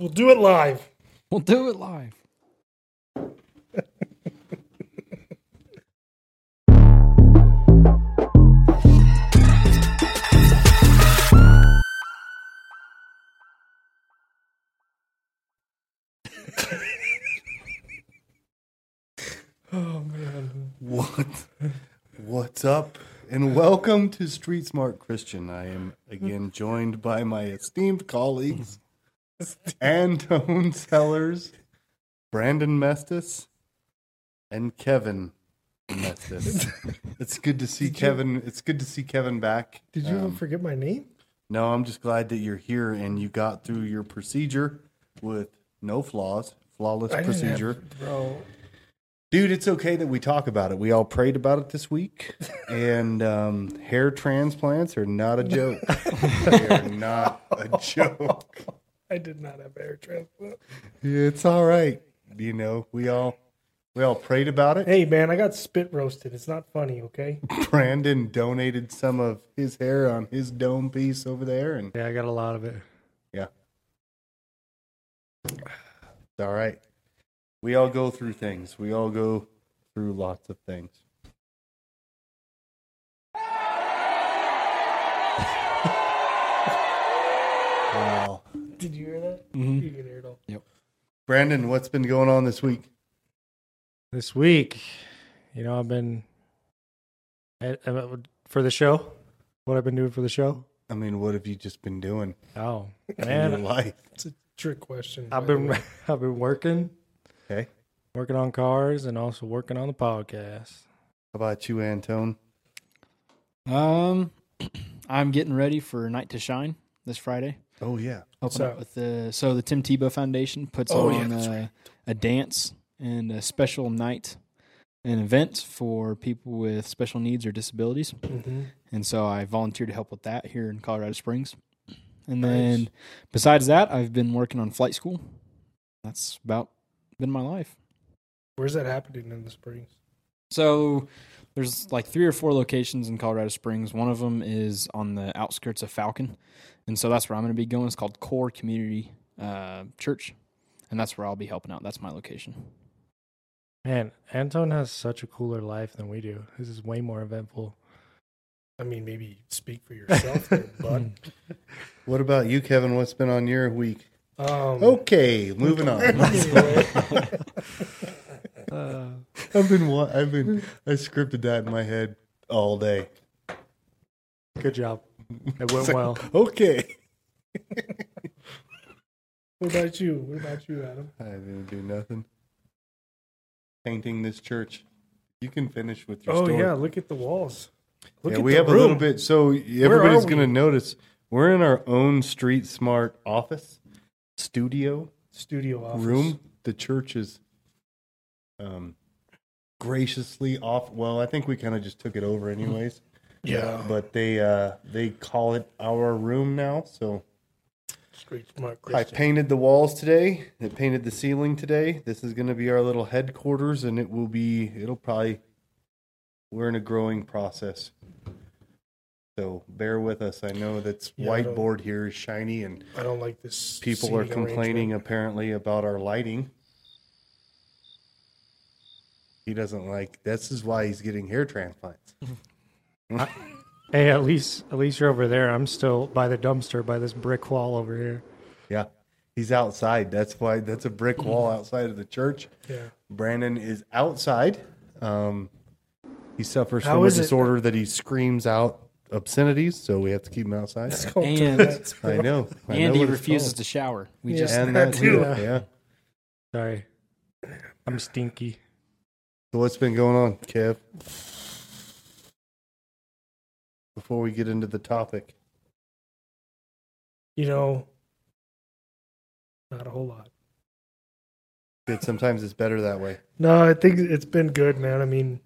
We'll do it live. We'll do it live. Oh, man. What's up? And welcome to Street Smart Christian. I am again joined by my esteemed colleagues, Antone Sellers, Brandon Mestis, and Kevin Mestis. It's good to see Kevin. It's good to see Kevin back. Did you even forget my name? No, I'm just glad that you're here and you got through your procedure with no flaws, flawless procedure. Bro. Dude, it's okay that we talk about it. We all prayed about it this week, and hair transplants are not a joke. They are not a joke. I did not have hair transplant. It's all right. You know, we all prayed about it. Hey, man, I got spit roasted. It's not funny, okay? Brandon donated some of his hair on his dome piece over there, and Yeah, I got a lot of it. yeah, it's all right. We all go through things. We all go through lots of things. Wow. Did you hear that? Mm-hmm. You can hear it all. Brandon, what's been going on this week? This week, I've been for the show. What I've been doing for the show? I mean, what have you just been doing Oh in your man, life? It's a trick question. I've by the been way. I've been working Okay. on cars and also working on the podcast. How about you, Antone? I'm getting ready for Night to Shine this Friday. Oh, yeah. Open up? up with the Tim Tebow Foundation puts Oh, yeah, on that's right. a dance and a special night, an event for people with special needs or disabilities. Mhm. And so I volunteered to help with that here in Colorado Springs. And Nice. then besides that, I've been working on flight school. That's about been my life. Where's that happening in the Springs? So there's like 3 or 4 locations in Colorado Springs. One of them is on the outskirts of Falcon. And so that's where I'm going to be going. It's called Core Community Church. And that's where I'll be helping out. That's my location. Man, Anton has such a cooler life than we do. This is way more eventful. I mean, maybe speak for yourself there, bud. What about you, Kevin? What's been on your week? Okay. Okay, moving on. Anyway, I scripted that in my head all day. Good job. It went well. Okay. what about you? Adam? I didn't do nothing. Painting this church. You can finish with your Oh, story. yeah, look at the walls. Look at we the have room. a little bit. So everybody's are going to we? notice we're in our own Street Smart office, studio, Studio office. room. The church is graciously off. Well, I think we kind of just took it over anyways. Yeah. But they call it our room now. So Street Smart I Christian. painted the walls today. I painted the ceiling today. This is going to be our little headquarters, and we're in a growing process. So bear with us. I know that Yeah, I don't- whiteboard here is shiny, and I don't like this. people are seating complaining arrangement. apparently about our lighting. He doesn't like. This is why he's getting hair transplants. Hey, at least you're over there. I'm still by the dumpster by this brick wall over here. Yeah, he's outside. That's why. That's a brick wall outside of the church. Yeah. Brandon is outside. He suffers How from a is it- disorder that he screams out obscenities, so we have to keep him outside. It's called And- Tourette's, I bro. know. I know Andy what it's refuses called. to shower. We Yeah. just And that too. too. Yeah. Sorry. I'm stinky. So what's been going on, Kev? Before we get into the topic. Not a whole lot. Good. Sometimes it's better that way. No, I think it's been good, man. I mean,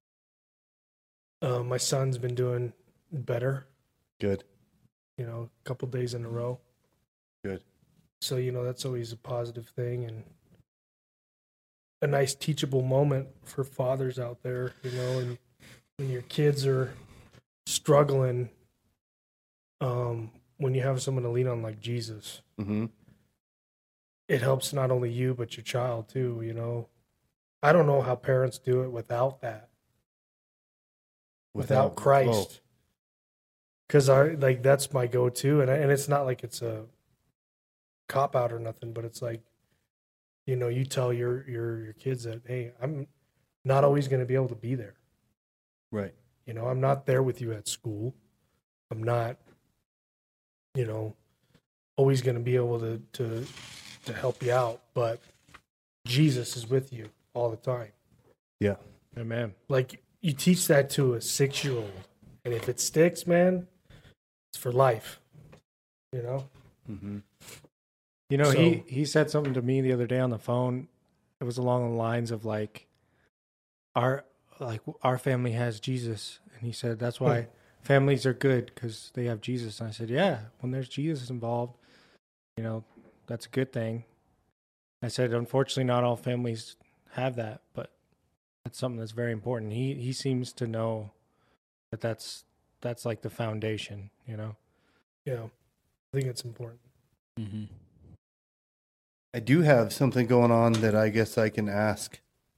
my son's been doing better, Good. a couple days in a row. Good. So, that's always a positive thing and a nice teachable moment for fathers out there, and when your kids are struggling, when you have someone to lean on like Jesus, Mm-hmm. it helps not only you but your child too. You know, I don't know how parents do it without that, without Christ. Because I like that's my go-to, and it's not like it's a cop out or nothing, but it's like, you know, you tell your kids that, hey, I'm not always going to be able to be there. Right. You know, I'm not there with you at school. I'm not, you know, always going to be able to help you out, but Jesus is with you all the time. Yeah. Amen. Like you teach that to a 6-year-old, and if it sticks, man, it's for life. You know. Mm-hmm. You know, So- he said something to me the other day on the phone. It was along the lines of like our family has Jesus, and he said that's why families are good because they have Jesus. And I said, yeah, when there's Jesus involved, you know, that's a good thing. I said, unfortunately, not all families have that, but that's something that's very important. He seems to know that's like the foundation, you know. Yeah, I think it's important. Mm-hmm. I do have something going on that I guess I can ask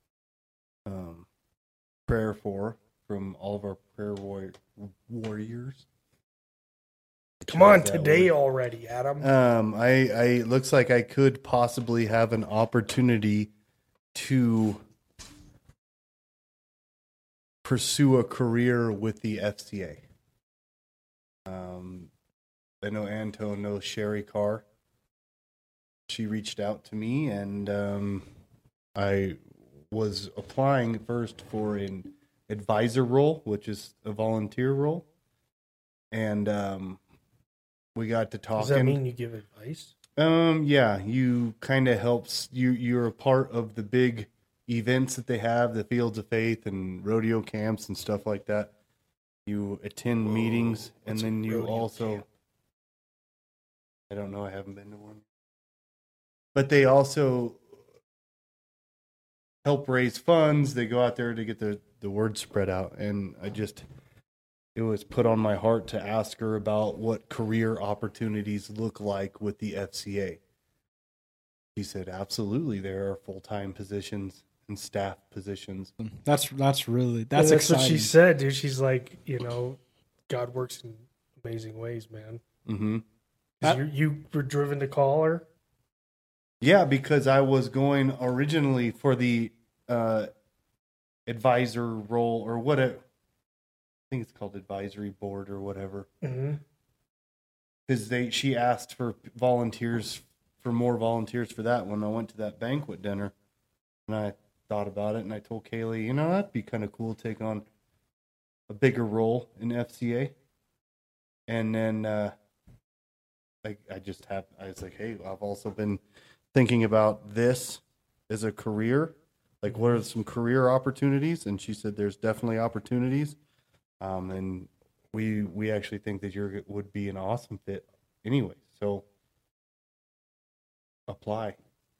prayer for from all of our prayer warriors. Come on, Chose that today word. already, Adam. I looks like I could possibly have an opportunity to pursue a career with the FCA. I know Antone knows Sherry Carr. She reached out to me, and I was applying first for an advisor role, which is a volunteer role, and we got to talking. Does that mean you give advice? Yeah, you kind of helps you're a part of the big events that they have, the Fields of Faith and rodeo camps and stuff like that. You attend meetings, and what's a then you rodeo also camp? I don't know, I haven't been to one. But they also help raise funds. They go out there to get the word spread out, and it was put on my heart to ask her about what career opportunities look like with the FCA. She said, absolutely, there are full-time positions and staff positions. That's And that's what exciting. she said, dude. She's like, you know, God works in amazing ways, man. Mm-hmm. 'Cause you were driven to call her. Yeah, because I was going originally for the advisor role, or what I think it's called, advisory board or whatever. Mm-hmm. Because she asked for volunteers, for more volunteers for that when I went to that banquet dinner, and I thought about it, and I told Kaylee, you know, that'd be kind of cool to take on a bigger role in FCA. And then I was like, hey, I've also been thinking about this as a career. Like, what are some career opportunities? And she said there's definitely opportunities. And we actually think that you would be an awesome fit anyway. So apply.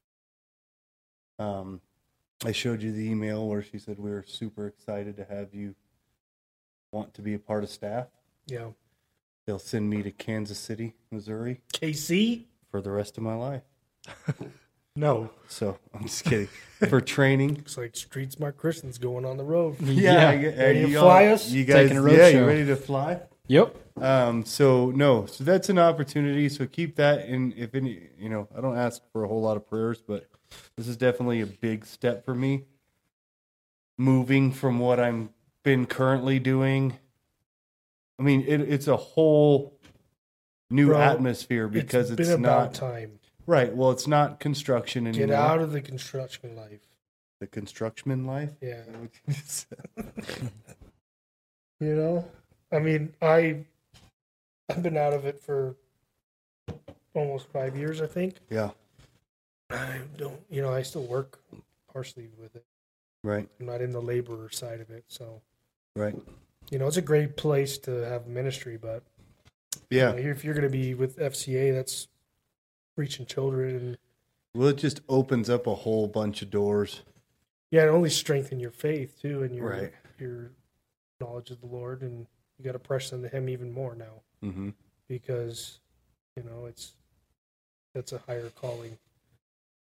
I showed you the email where she said we were super excited to have you want to be a part of staff. Yeah. They'll send me to Kansas City, Missouri KC. for the rest of my life. No. So I'm just kidding. For training. Looks like Street Smart Christian's going on the road. Ready to fly us? You guys, Taking a road yeah, show. you ready to fly? Yep. So that's an opportunity. So keep that in. If any, you know, I don't ask for a whole lot of prayers, but this is definitely a big step for me. Moving from what I'm been currently doing. I mean, it's a whole new Bro, atmosphere because it's it's been not about time. right. Well, it's not construction anymore. Get out of the construction life. The construction life. Yeah. Yeah. You know, I mean, I've been out of it for almost 5 years, I think. Yeah. I don't, you know, I still work partially with it. Right. I'm not in the laborer side of it, so Right. you know, it's a great place to have ministry, but Yeah. you know, if you're going to be with FCA, that's reaching children, and Well, it just opens up a whole bunch of doors. yeah, it only strengthen your faith too, and Right. your knowledge of the Lord, and you got to press into Him even more now Mm-hmm. because you know that's a higher calling.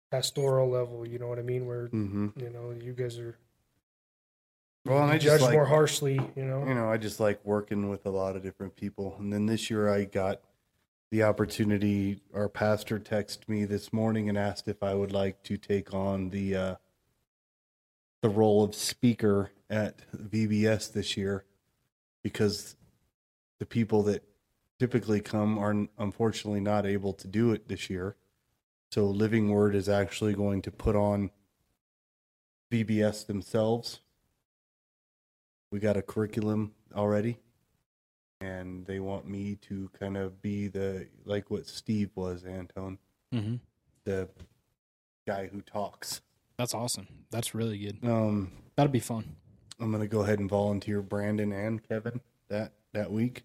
pastoral level. You know what I mean? Where Mm-hmm. you guys are Well, and I judged just like more harshly. You know. I just like working with a lot of different people. And then this year I got the opportunity. Our pastor texted me this morning and asked if I would like to take on the role of speaker at VBS this year, because the people that typically come are unfortunately not able to do it this year. So Living Word is actually going to put on VBS themselves. We got a curriculum already, and they want me to kind of be like what Steve was, Antone, Mm-hmm. the guy who talks. That's awesome. That's really good. I'm That'll be fun. going to go ahead and volunteer Brandon and Kevin that week.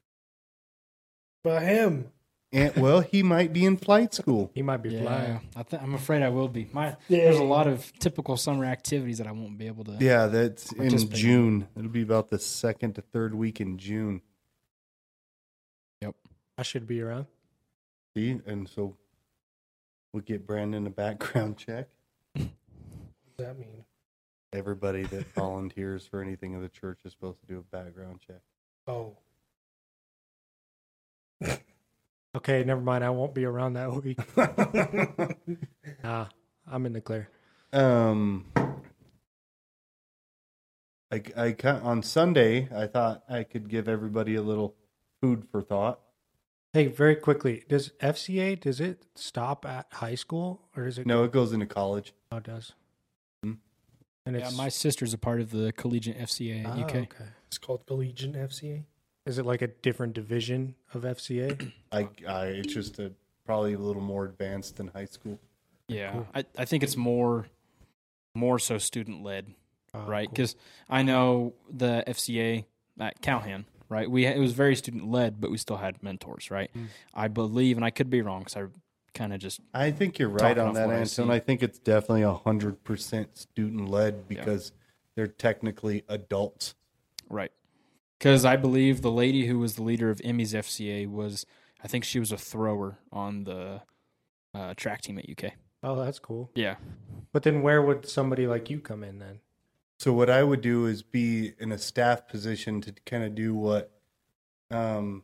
But him, And well, he might be in flight school. He might be flying. I'm afraid I will be. There's a lot of typical summer activities that I won't be able to. Yeah, that's in Participate. June. It'll be about the 2nd to 3rd week in June. I should be around. See, and so we'll get Brandon a background check. what does that mean? Everybody that volunteers for anything in the church is supposed to do a background check. Oh, Okay, never mind. I won't be around that week. Nah, I'm in the clear. On Sunday, I thought I could give everybody a little food for thought. Hey, very quickly, does it stop at high school or does it? No, it goes into college. Oh, it does. Hmm. And Yeah, it's my sister's a part of the collegiate FCA at UK. Okay. it's called Collegiate FCA. Is it like a different division of FCA? It's just probably a little more advanced than high school. Yeah, Cool. I think it's more so student led, Oh, right? cool. Because I know the FCA at Calhan, right? It was very student led, but we still had mentors, right? Mm. I believe, and I could be wrong because I kind of just I think you're right Talking on off that, what I Anton. see. I think it's definitely 100% student led because they're technically adults. right. Because I believe the lady who was the leader of Emmy's FCA I think she was a thrower on the track team at UK. Oh, that's cool. Yeah. But then where would somebody like you come in then? So what I would do is be in a staff position to kind of do what the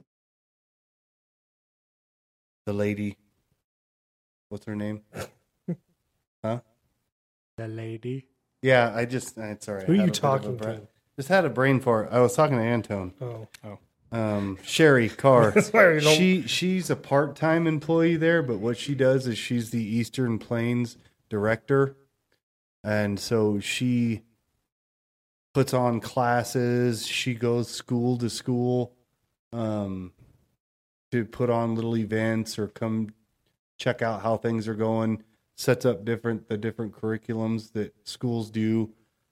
lady, what's her name? The lady. Yeah, it's all right. Who I are had you a bit of a talking brain- to? Just had a brain fart. I was talking to Antone. Oh, Sherry Carr. Sorry, don't- She's a part-time employee there, but what she does is she's the Eastern Plains director, and so she puts on classes. She goes school to school to put on little events or come check out how things are going. Sets up the different curriculums that schools do.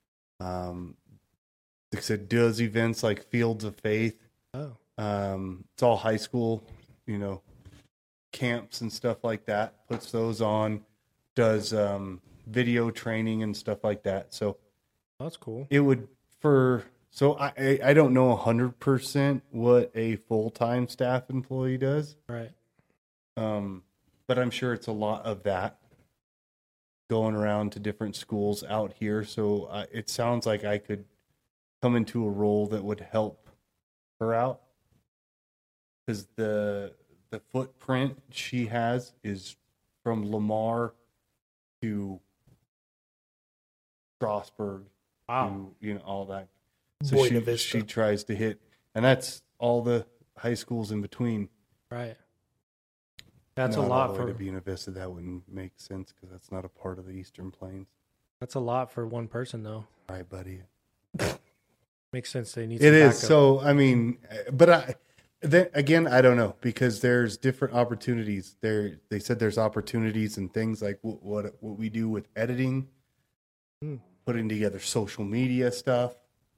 Like I said, does events like Fields of Faith. Oh. It's all high school, camps and stuff like that. Puts those on, does video training and stuff like that. So That's cool. it would I don't know 100% what a full-time staff employee does, Right. but I'm sure it's a lot of that going around to different schools out here. So it sounds like I could come into a role that would help her out. Because the footprint she has is from Lamar to Strasburg Wow. to all that. Buena So Vista. she tries to hit, and that's all the high schools in between. Right. That's Not a lot all the way for to Buena Vista. That wouldn't make sense because that's not a part of the Eastern Plains. that's a lot for one person though. All right, buddy. Makes sense. They need. It some is. backup. So I mean, but then again, I don't know because there's different opportunities. They said there's opportunities and things like what we do with editing, putting together social media stuff.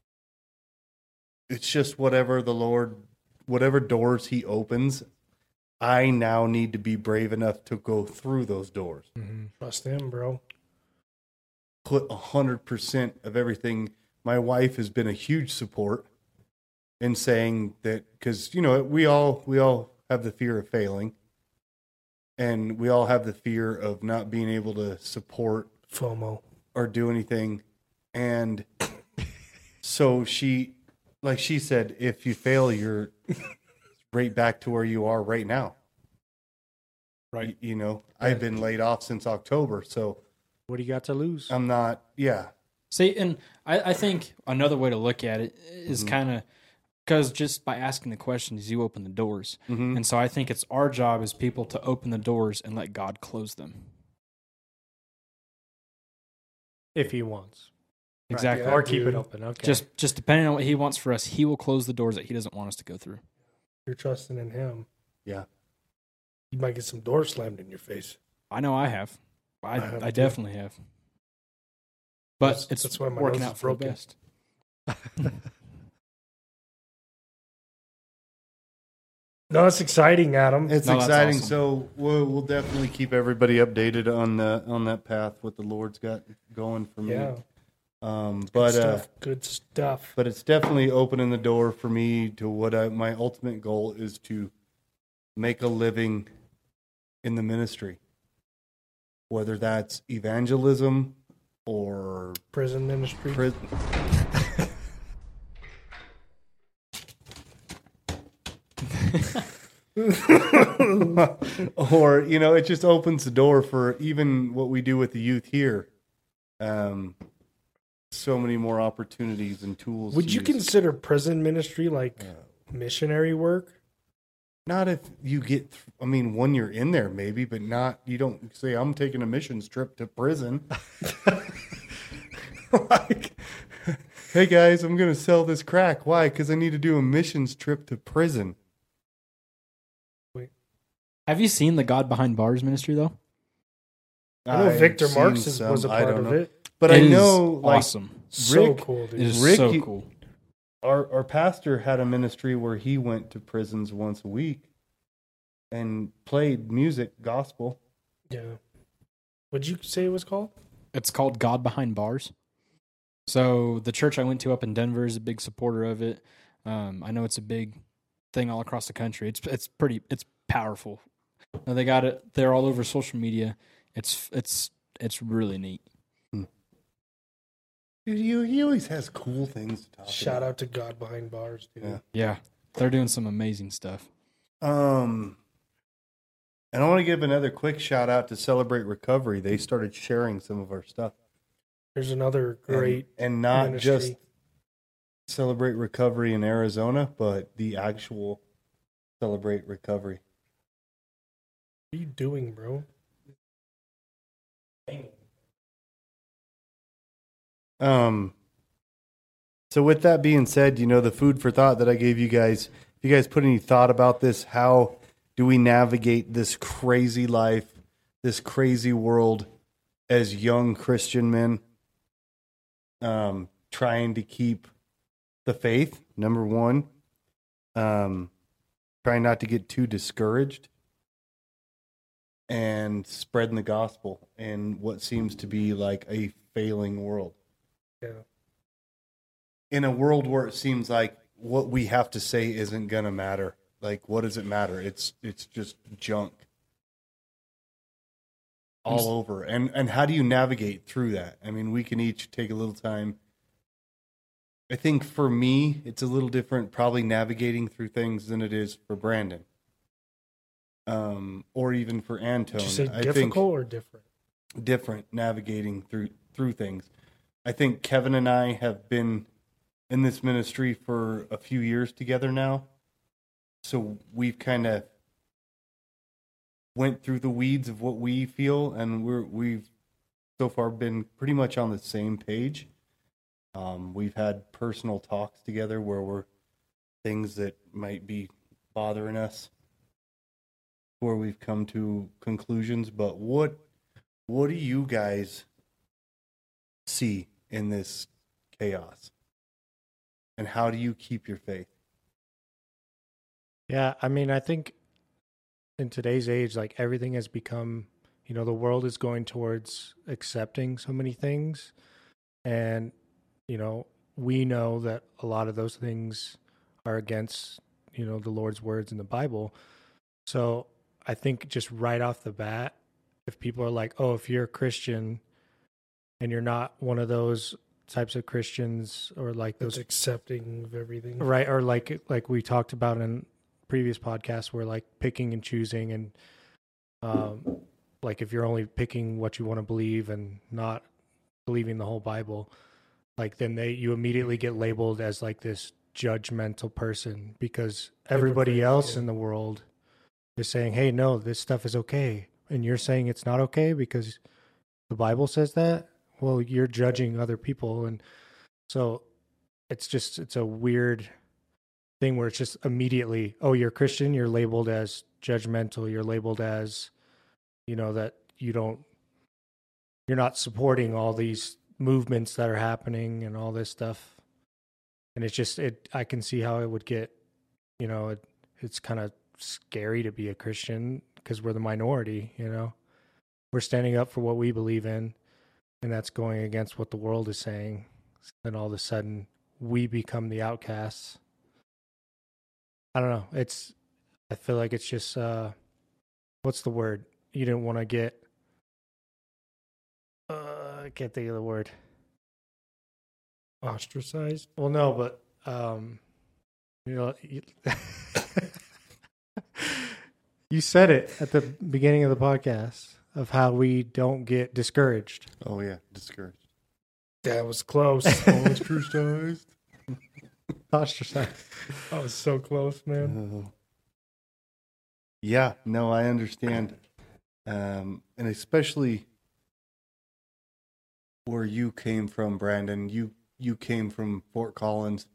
It's just whatever doors He opens. I now need to be brave enough to go through those doors. Mhm. trust him, bro. Put 100% of everything. My wife has been a huge support in saying that because we all have the fear of failing, and we all have the fear of not being able to support FOMO. or do anything. And so she said, if you fail, you're right back to where you are right now. Right. You know, I've been laid off since October, so What do you got to lose? I'm not, yeah. See, and I think another way to look at it is kind of because just by asking the questions, you open the doors. Mm-hmm. And so I think it's our job as people to open the doors and let God close them. If he wants. Exactly. Yeah, Or keep it dude. open. Okay. Just depending on what he wants for us, he will close the doors that he doesn't want us to go through. You're trusting in him. Yeah. You might get some doors slammed in your face. I know I have. I have I too. definitely have. But That's why my working nose out is for the broken. best. No, it's exciting, Adam. It's No, that's exciting. awesome. So we'll definitely keep everybody updated on that path, what the Lord's got going for me. Yeah. But Good stuff. but it's definitely opening the door for me to what my ultimate goal is to make a living in the ministry, whether that's evangelism or Prison ministry. prison. Or, you know, it just opens the door for even what we do with the youth here. So many more opportunities and tools. Would to you use. consider prison ministry like missionary work? Not if you get, I mean, when you're in there, maybe, but not, you don't say, I'm taking a missions trip to prison. Like, hey guys, I'm going to sell this crack. Why? Because I need to do a missions trip to prison. Have you seen the God Behind Bars ministry, though? I know I've Victor seen Marks some, was a I part don't of know. it. But It I is know, like, awesome. So Rick- cool, It dude. is Rick, so you- cool. our pastor had a ministry where he went to prisons once a week and played music, gospel. Yeah. What'd you say it was called? It's called God Behind Bars. So the church I went to up in Denver is a big supporter of it. I know it's a big thing all across the country. It's powerful. Now they got it. They're all over social media. It's really neat. Dude, he always has cool things to talk Shout about. out to God Behind Bars, dude. Yeah. Yeah, they're doing some amazing stuff. And I want to give another quick shout out to Celebrate Recovery. They started sharing some of our stuff. There's another great and not ministry. just Celebrate Recovery in Arizona, but the actual Celebrate Recovery. What are you doing, bro? So with that being said, you know, the food for thought that I gave you guys, if you guys put any thought about this, how do we navigate this crazy life, this crazy world as young Christian men, trying to keep the faith, number one, trying not to get too discouraged, and spreading the gospel in what seems to be like a failing world. Yeah. In a world where it seems like what we have to say isn't gonna matter. Like, what does it matter? It's just junk all over. And how do you navigate through that? I mean, we can each take a little time. I think for me, it's a little different, probably navigating through things than it is for Brandon, or even for Antone. Did you say I difficult think or different? different navigating through things. I think Kevin and I have been in this ministry for a few years together now. So we've kind of went through the weeds of what we feel, and we've so far been pretty much on the same page. We've had personal talks together where we're things that might be bothering us, where we've come to conclusions. But what do you guys see in this chaos? And how do you keep your faith? Yeah, I mean, I think in today's age, like everything has become, you know, the world is going towards accepting so many things. And, you know, we know that a lot of those things are against, you know, the Lord's words in the Bible. So I think just right off the bat, if people are like, oh, if you're a Christian and you're not one of those types of Christians or like That's those accepting of everything. right, or like we talked about in previous podcasts, where like picking and choosing, and like if you're only picking what you want to believe and not believing the whole Bible, like then you immediately get labeled as like this judgmental person because everybody Hypocrite, else yeah. in the world is saying, hey, no, this stuff is okay, and you're saying it's not okay because the Bible says that. Well, you're judging other people, and so it's a weird thing where it's just immediately, oh, you're a Christian, you're labeled as judgmental, you're labeled as, that you're not supporting all these movements that are happening and all this stuff. And it's just I can see how it would get, it's kind of scary to be a Christian because we're the minority, we're standing up for what we believe in, and that's going against what the world is saying. Then all of a sudden we become the outcasts. I don't know. I feel like it's just, what's the word? You didn't want to get, I can't think of the word. Ostracized. Well, no, but, you said it at the beginning of the podcast of how we don't get discouraged. Oh yeah, discouraged. That was close. Ostracized. Ostracized. I was so close, man. Yeah, no, I understand. And especially where you came from, Brandon. You came from Fort Collins,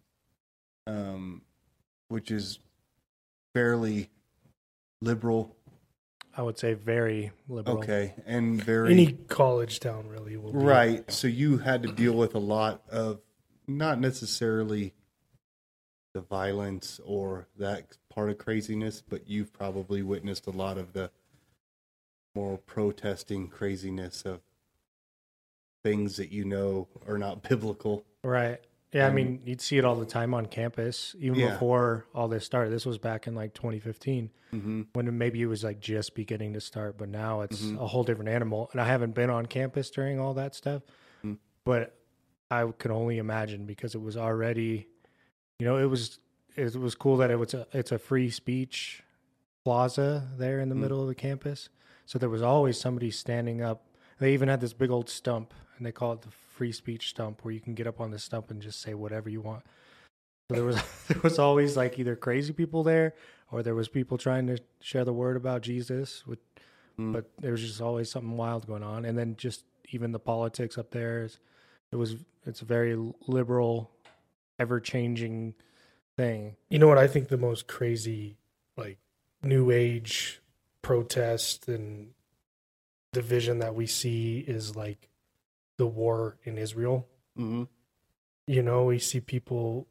which is fairly liberal. I would say very liberal. Okay, and very Any college town really will be. right. So you had to deal with a lot of not necessarily the violence or that part of craziness, but you've probably witnessed a lot of the more protesting craziness of things that are not biblical. Right. Yeah, I mean, you'd see it all the time on campus, even Yeah. before all this started. This was back in like 2015, Mm-hmm. when maybe it was like just beginning to start, but now it's a whole different animal. And I haven't been on campus during all that stuff, but I could only imagine because it was already, it was cool that it's a free speech plaza there in the middle of the campus. So there was always somebody standing up. They even had this big old stump, and they call it the free speech stump, where you can get up on the stump and just say whatever you want. So there was always like either crazy people there, or there was people trying to share the word about Jesus. But there was just always something wild going on. And then just even the politics up there it's a very liberal, ever changing thing. You know what I think the most crazy, like, new age protest and division that we see is like the war in Israel. Mm-hmm. We see people,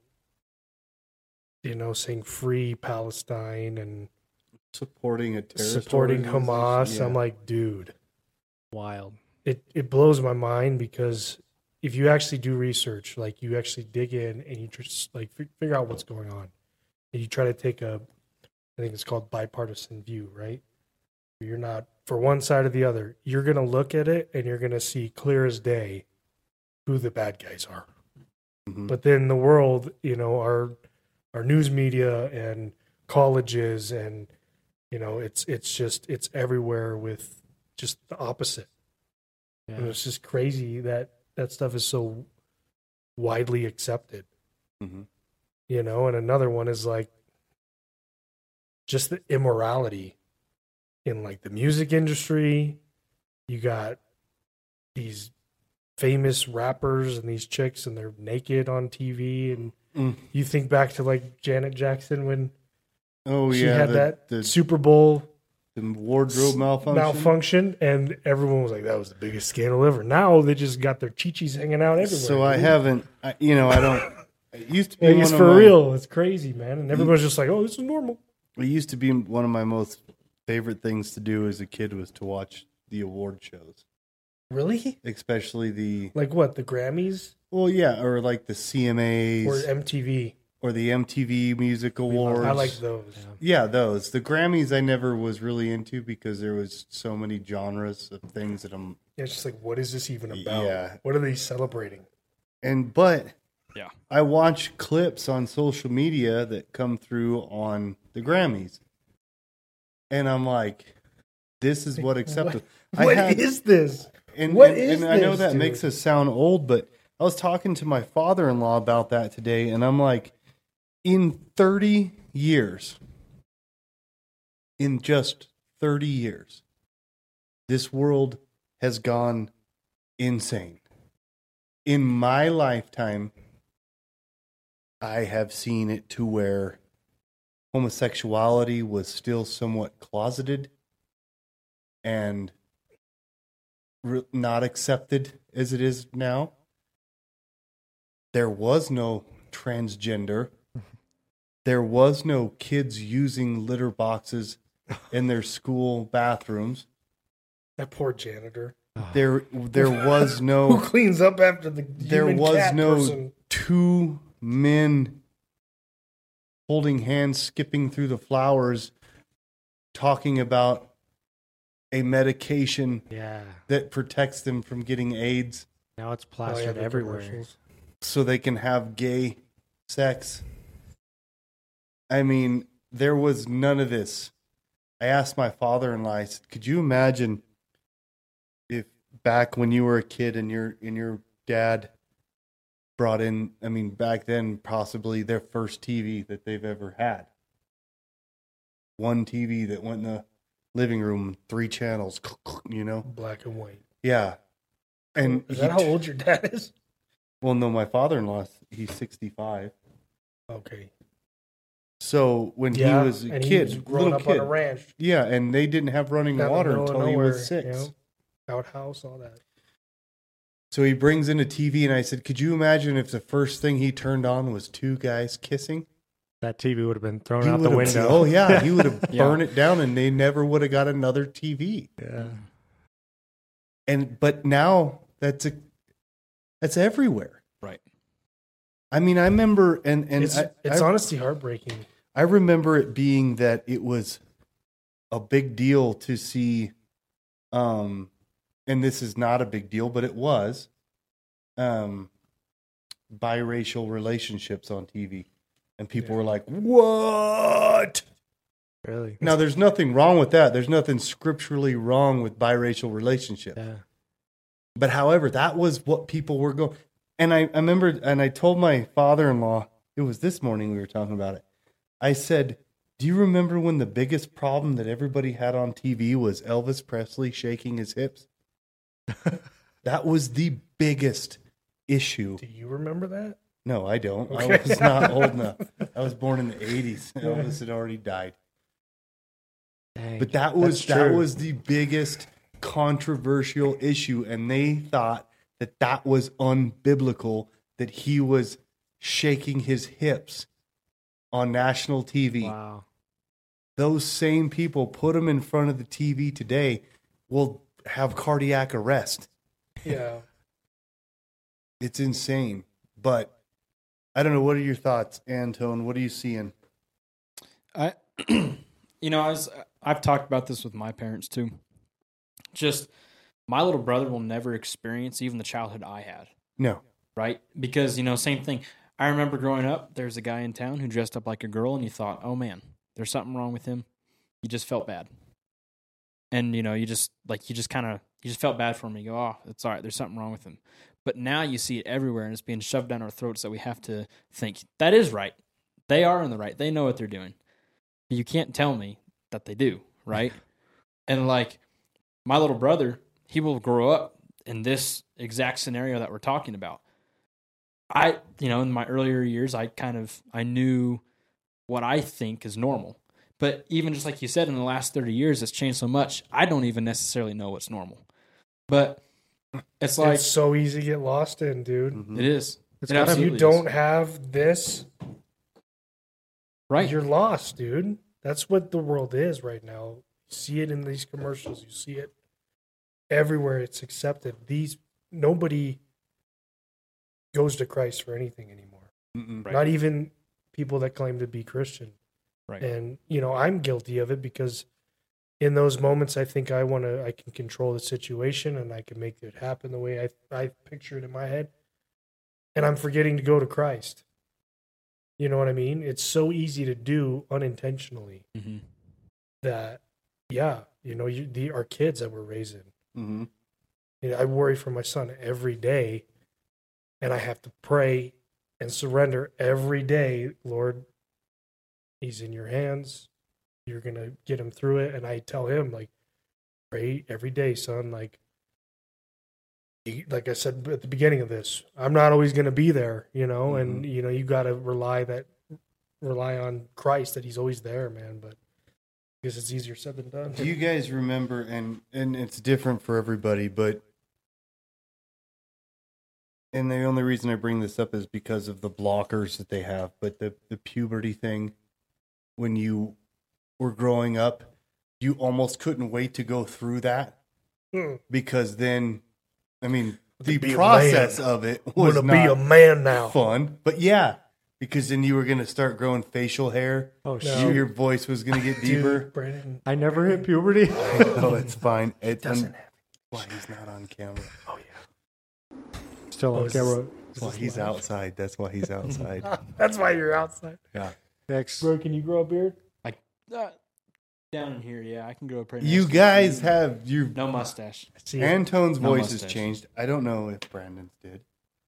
saying free Palestine and Supporting a terrorist supporting organization. Hamas. Yeah. I'm like, dude, Wild. it blows my mind because if you actually do research, like you actually dig in and you just like figure out what's going on, and you try to take I think it's called bipartisan view, right? You're not for one side or the other. You're going to look at it and you're going to see clear as day who the bad guys are. Mm-hmm. But then the world, our news media and colleges and it's everywhere with just the opposite. Yeah. And it's just crazy that stuff is so widely accepted. Mm-hmm. And another one is like just the immorality in like the music industry. You got these famous rappers and these chicks and they're naked on TV, and you think back to like Janet Jackson when she had the Super Bowl the wardrobe malfunction, and everyone was like, that was the biggest scandal ever. Now they just got their chichis hanging out everywhere. So I don't. It used to be it's for real. It's crazy, man. And everyone's just like, oh, this is normal. It used to be one of my most favorite things to do as a kid was to watch the award shows. Really? Especially the like what, the Grammys or like the CMAs or MTV. or the MTV Music Awards. I like those. Yeah, those. The Grammys I never was really into because there was so many genres of things that I'm. Yeah, it's just like, what is this even about? Yeah. What are they celebrating? But Yeah. I watch clips on social media that come through on the Grammys, and I'm like, this is what acceptable. What is this? And, What and, is and I know this, that dude? makes us sound old, but I was talking to my father-in-law about that today, and I'm like, in 30 years, in just 30 years, this world has gone insane. In my lifetime, I have seen it to where homosexuality was still somewhat closeted and not accepted as it is now. There was no transgender. There was no kids using litter boxes in their school bathrooms. That poor janitor. There was Who no cleans up after the there human was cat no person? two men holding hands skipping through the flowers talking about a medication Yeah. that protects them from getting AIDS Now it's Oh, yeah, plastered the everywhere. commercials. so they can have gay sex. I mean, there was none of this. I asked my father-in-law, I said, could you imagine if back when you were a kid and your dad brought in, I mean, back then possibly their first TV that they've ever had. One TV that went in the living room, 3 channels, you know? Black and white. Yeah. And Is that how old your dad is? well, no, my father-in-law, he's 65. Okay. So when Yeah, he was a and he kid, was growing little up kid, on a ranch. yeah, and they didn't have running out in the water middle of until he nowhere, was 6. you know? Outhouse, all that. So he brings in a TV, and I said, could you imagine if the first thing he turned on was 2 guys kissing? That TV would have been thrown He out the would have- window. Oh, yeah, he would have Yeah. burned it down, and they never would have got another TV. Yeah. But now that's everywhere. Right. I mean, I remember, and It's I honestly heartbreaking. I remember it being that it was a big deal to see, and this is not a big deal, but it was, biracial relationships on TV. And people were like, what? Really? Now, there's nothing wrong with that. There's nothing scripturally wrong with biracial relationships. Yeah. But however, that was what people were going. And I remember, and I told my father-in-law, it was this morning we were talking about it. I said, do you remember when the biggest problem that everybody had on TV was Elvis Presley shaking his hips? That was the biggest issue. Do you remember that? No, I don't. Okay. I was not old enough. I was born in the 80s. Elvis had already died. Dang. But that was the biggest controversial issue, and they thought that was unbiblical, that he was shaking his hips on national TV. Wow. Those same people, put him in front of the TV today, will have cardiac arrest. Yeah. It's insane. But I don't know. What are your thoughts, Antone? What are you seeing? I, I've talked about this with my parents too. Just my little brother will never experience even the childhood I had, No. right? Because, same thing. I remember growing up, there's a guy in town who dressed up like a girl and you thought, oh man, there's something wrong with him. You just felt bad. And, you just felt bad for him. You go, oh, it's all right. There's something wrong with him. But now you see it everywhere and it's being shoved down our throats that we have to think that is right. They are in the right. They know what they're doing. But you can't tell me that they do, right? And like my little brother, he will grow up in this exact scenario that we're talking about. In my earlier years, I knew what I think is normal. But even just like you said, in the last 30 years, it's changed so much. I don't even necessarily know what's normal. But it's like It's so easy to get lost in, dude. Mm-hmm. it is. It's It if absolutely you is. don't have this, Right. you're lost, dude. That's what the world is right now. You see it in these commercials. You see it everywhere. It's accepted. Nobody goes to Christ for anything anymore. Mm-mm. Right. Not even people that claim to be Christian. Right. And, you know, I'm guilty of it because in those moments, I think I can control the situation and I can make it happen the way I picture it in my head. And I'm forgetting to go to Christ. You know what I mean? It's so easy to do unintentionally Mm-hmm. that, yeah, you know, our kids that we're raising. Mm-hmm. You know, I worry for my son every day, and I have to pray and surrender every day. Lord, he's in your hands. You're going to get him through it. And I tell him, like, pray every day, son. Like I said at the beginning of this, I'm not always going to be there, you know, and, you know, you got to rely on Christ that he's always there, man. But I guess it's easier said than done. Do you guys remember, and it's different for everybody, but, and the only reason I bring this up is because of the blockers that they have, but the puberty thing, when you were growing up, you almost couldn't wait to go through that because then, I mean, the process of it was I'm not gonna be a man now. fun, but yeah, because then you were going to start growing facial hair. Oh, No. shit. Your voice was going to get deeper. Dude, Brandon I never hit puberty. Oh, it's fine. It doesn't have. Why he's not on camera? Oh yeah. Still Oh, on is camera. That's why he's outside. That's why he's outside. That's why you're outside. Yeah. Next. Bro, can you grow a beard? Down in here, yeah, I can grow a pretty. You nice guys beard. have your No mustache. See, Antone's No voice has mustache. changed. I don't know if Brandon's did.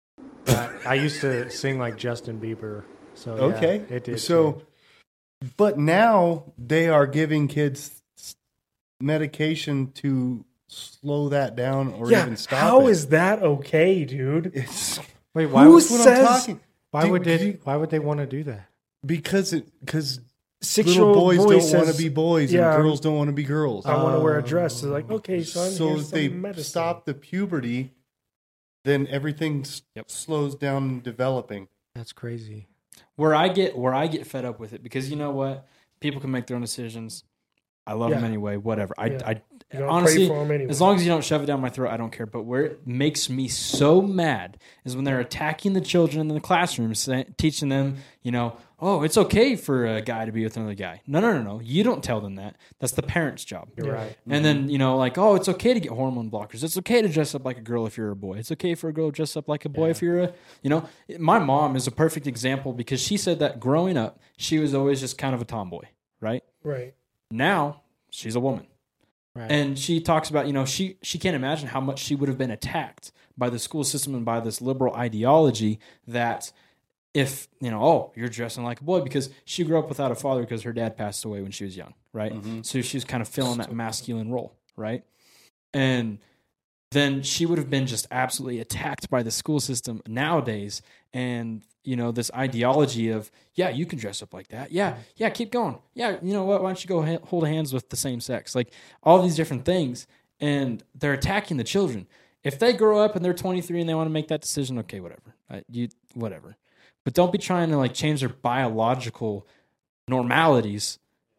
I used to sing like Justin Bieber. So yeah, Okay. it did. So, but now they are giving kids medication to slow that down or yeah, even stop how it. is that okay, dude? It's wait, why Who would, what says I'm talking. why do- would do they you- why would they want to do that? because little 6-year-old boys boy don't want says, to be boys yeah, and girls don't want to be girls. I want to wear a dress. They're like, okay, son, So here's if some they medicine. stop the puberty, then everything slows down developing. That's crazy. Where I get fed up with it, because you know what, people can make their own decisions. I love them Yeah. anyway. Whatever. Yeah. I You gotta honestly, pray for 'em anyway. as long as you don't shove it down my throat, I don't care. But where it makes me so mad is when they're attacking the children in the classroom, teaching them, you know, oh, it's okay for a guy to be with another guy. No. You don't tell them that. That's the parent's job. You're right. And then, you know, like, oh, it's okay to get hormone blockers. It's okay to dress up like a girl if you're a boy. It's okay for a girl to dress up like a boy if you're a, you know. My mom is a perfect example because she said that growing up, she was always just kind of a tomboy, right? Right. Now, she's a woman. Right. And she talks about, you know, she can't imagine how much she would have been attacked by the school system and by this liberal ideology that if, you know, oh, you're dressing like a boy, because she grew up without a father because her dad passed away when she was young, right? So she was kind of filling that masculine role, right? And then she would have been just absolutely attacked by the school system nowadays. And, you know, this ideology of, yeah, you can dress up like that. Yeah, keep going. Yeah, you know what? Why don't you go hold hands with the same sex? Like all these different things. And they're attacking the children. If they grow up and they're 23 and they want to make that decision, okay, whatever. Whatever. But don't be trying to like change their biological normalities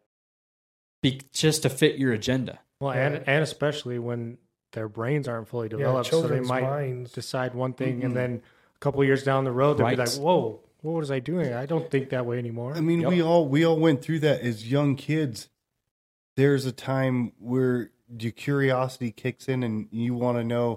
just to fit your agenda. Well, and especially when their brains aren't fully Yeah, developed, so they children's might minds. decide one thing, and then a couple of years down the road, they'll be Right. like, "Whoa, what was I doing? I don't think that way anymore." I mean, we all went through that as young kids. There's a time where your curiosity kicks in and you want to know,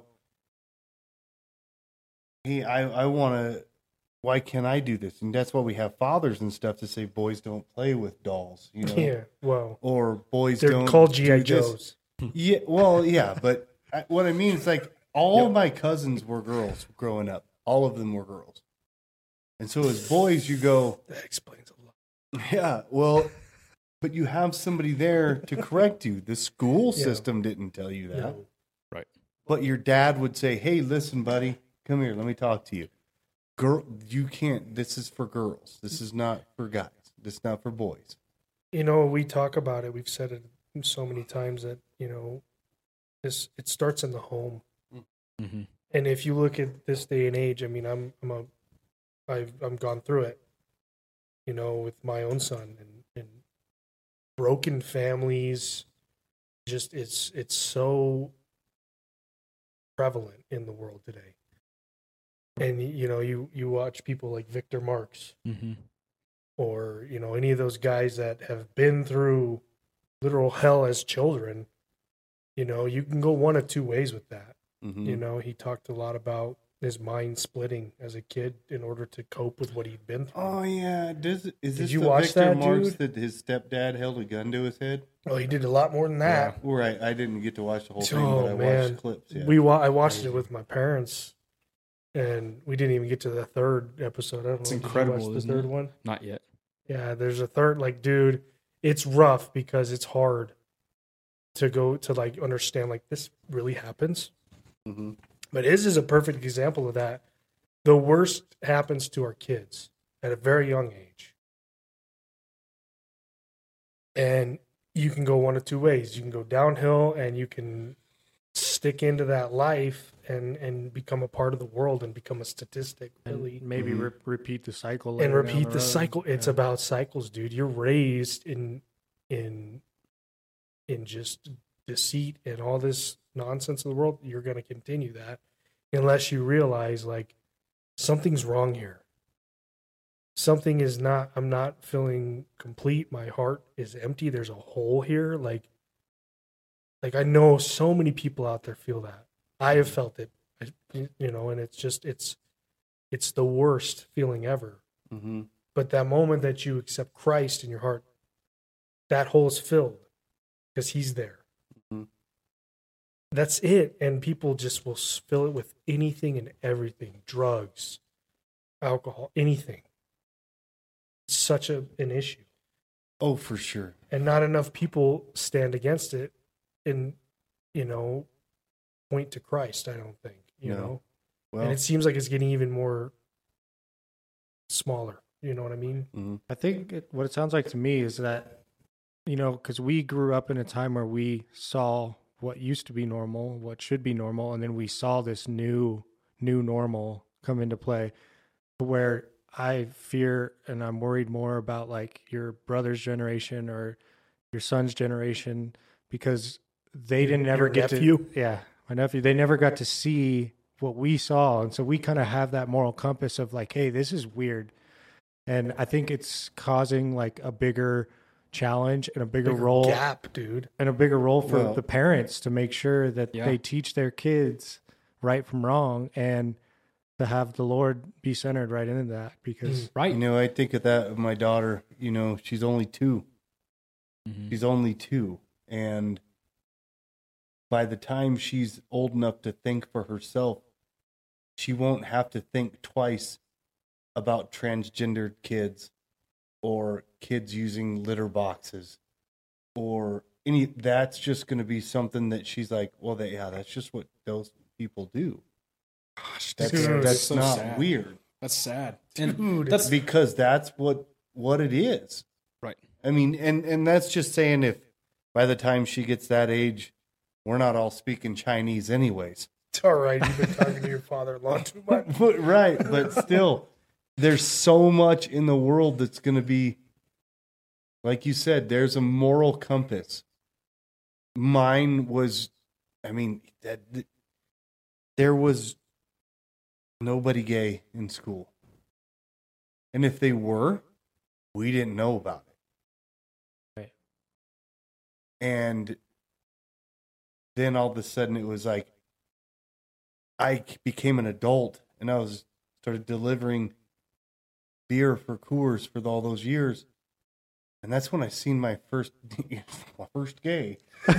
hey, I want to, why can't I do this? And that's why we have fathers and stuff to say boys don't play with dolls, you know, Yeah. Well, or boys they're don't called do GI this. Joes. Yeah, well, yeah, but what I mean is like all of my cousins were girls growing up. All of them were girls. And so as boys, you go, That explains a lot. yeah, well, but you have somebody there to correct you. The school Yeah. system didn't tell you that. No. But your dad would say, hey, listen, buddy, come here, let me talk to you. Girl, you can't, this is for girls. This is not for guys. This is not for boys. You know, we talk about it. We've said it so many times that, you know, it starts in the home. Mm-hmm. And if you look at this day and age, I mean, I've gone through it, you know, with my own son and broken families. Just it's so prevalent in the world today. And you know, you watch people like Victor Marx, Mm-hmm. or, you know, any of those guys that have been through literal hell as children, you know, you can go one of two ways with that. Mhm. You know, he talked a lot about his mind splitting as a kid in order to cope with what he'd been through. Oh yeah, is this you the watch Victor that, Marx dude? that his stepdad held a gun to his head? Oh, he did a lot more than that. Right, I didn't get to watch the whole thing, Oh, but I man. watched clips. Yeah. I watched it with my parents, and we didn't even get to the third episode. I don't It's know. Did you incredible, watch the isn't third it? one? Not yet. Yeah, there's a third. Like, dude, it's rough because it's hard to go to like understand like this really happens. hmm But his is a perfect example of that. The worst happens to our kids at a very young age. And you can go one of two ways. You can go downhill and you can stick into that life and become a part of the world and become a statistic, really. And maybe Mhm. repeat the cycle. And later down repeat the road. cycle. It's Yeah. about cycles, dude. You're raised in just deceit and all this nonsense of the world. You're going to continue that unless you realize like something's wrong here. Something is not, I'm not feeling complete. My heart is empty. There's a hole here. Like I know so many people out there feel that. I have felt it, you know, and it's just, it's the worst feeling ever. hmm But that moment that you accept Christ in your heart, that hole is filled because he's there. Mhm. That's it. And people just will fill it with anything and everything, drugs, alcohol, anything. It's such an issue. Oh, for sure. And not enough people stand against it and, you know, point to Christ, I don't think, you No. know. Well, And it seems like it's getting even more smaller. You know what I mean? mhm. I think what it sounds like to me is that, you know, because we grew up in a time where we saw what used to be normal, what should be normal, and then we saw this new normal come into play, where I fear and I'm worried more about like your brother's generation or your son's generation because they didn't ever Your get nephew? to, yeah, my nephew, they never got to see what we saw. And so we kind of have that moral compass of like, hey, this is weird. And I think it's causing like a bigger challenge and a bigger role gap, dude. and a bigger role for Well- the parents to make sure that Yeah. they teach their kids right from wrong and to have the Lord be centered right into that because Right. You know, I think of that of my daughter. You know, she's only 2. Mhm. She's only 2. And by the time she's old enough to think for herself, she won't have to think twice about transgendered kids or kids using litter boxes or any. That's just going to be something that she's like, well, that's just what those people do. Gosh, That's, Dude, that's so not sad. weird. That's sad. And Dude, that's Because that's what it is. right. I mean, and that's just saying if by the time she gets that age, we're not all speaking Chinese anyways. It's all right. You've been talking to your father-in-law too much. But, right, but still, there's so much in the world that's going to be, like you said, there's a moral compass. Mine was, I mean, there was nobody gay in school. And if they were, we didn't know about it. Right. And then all of a sudden it was like, I became an adult and I started delivering beer for Coors for all those years. And that's when I seen my first gay.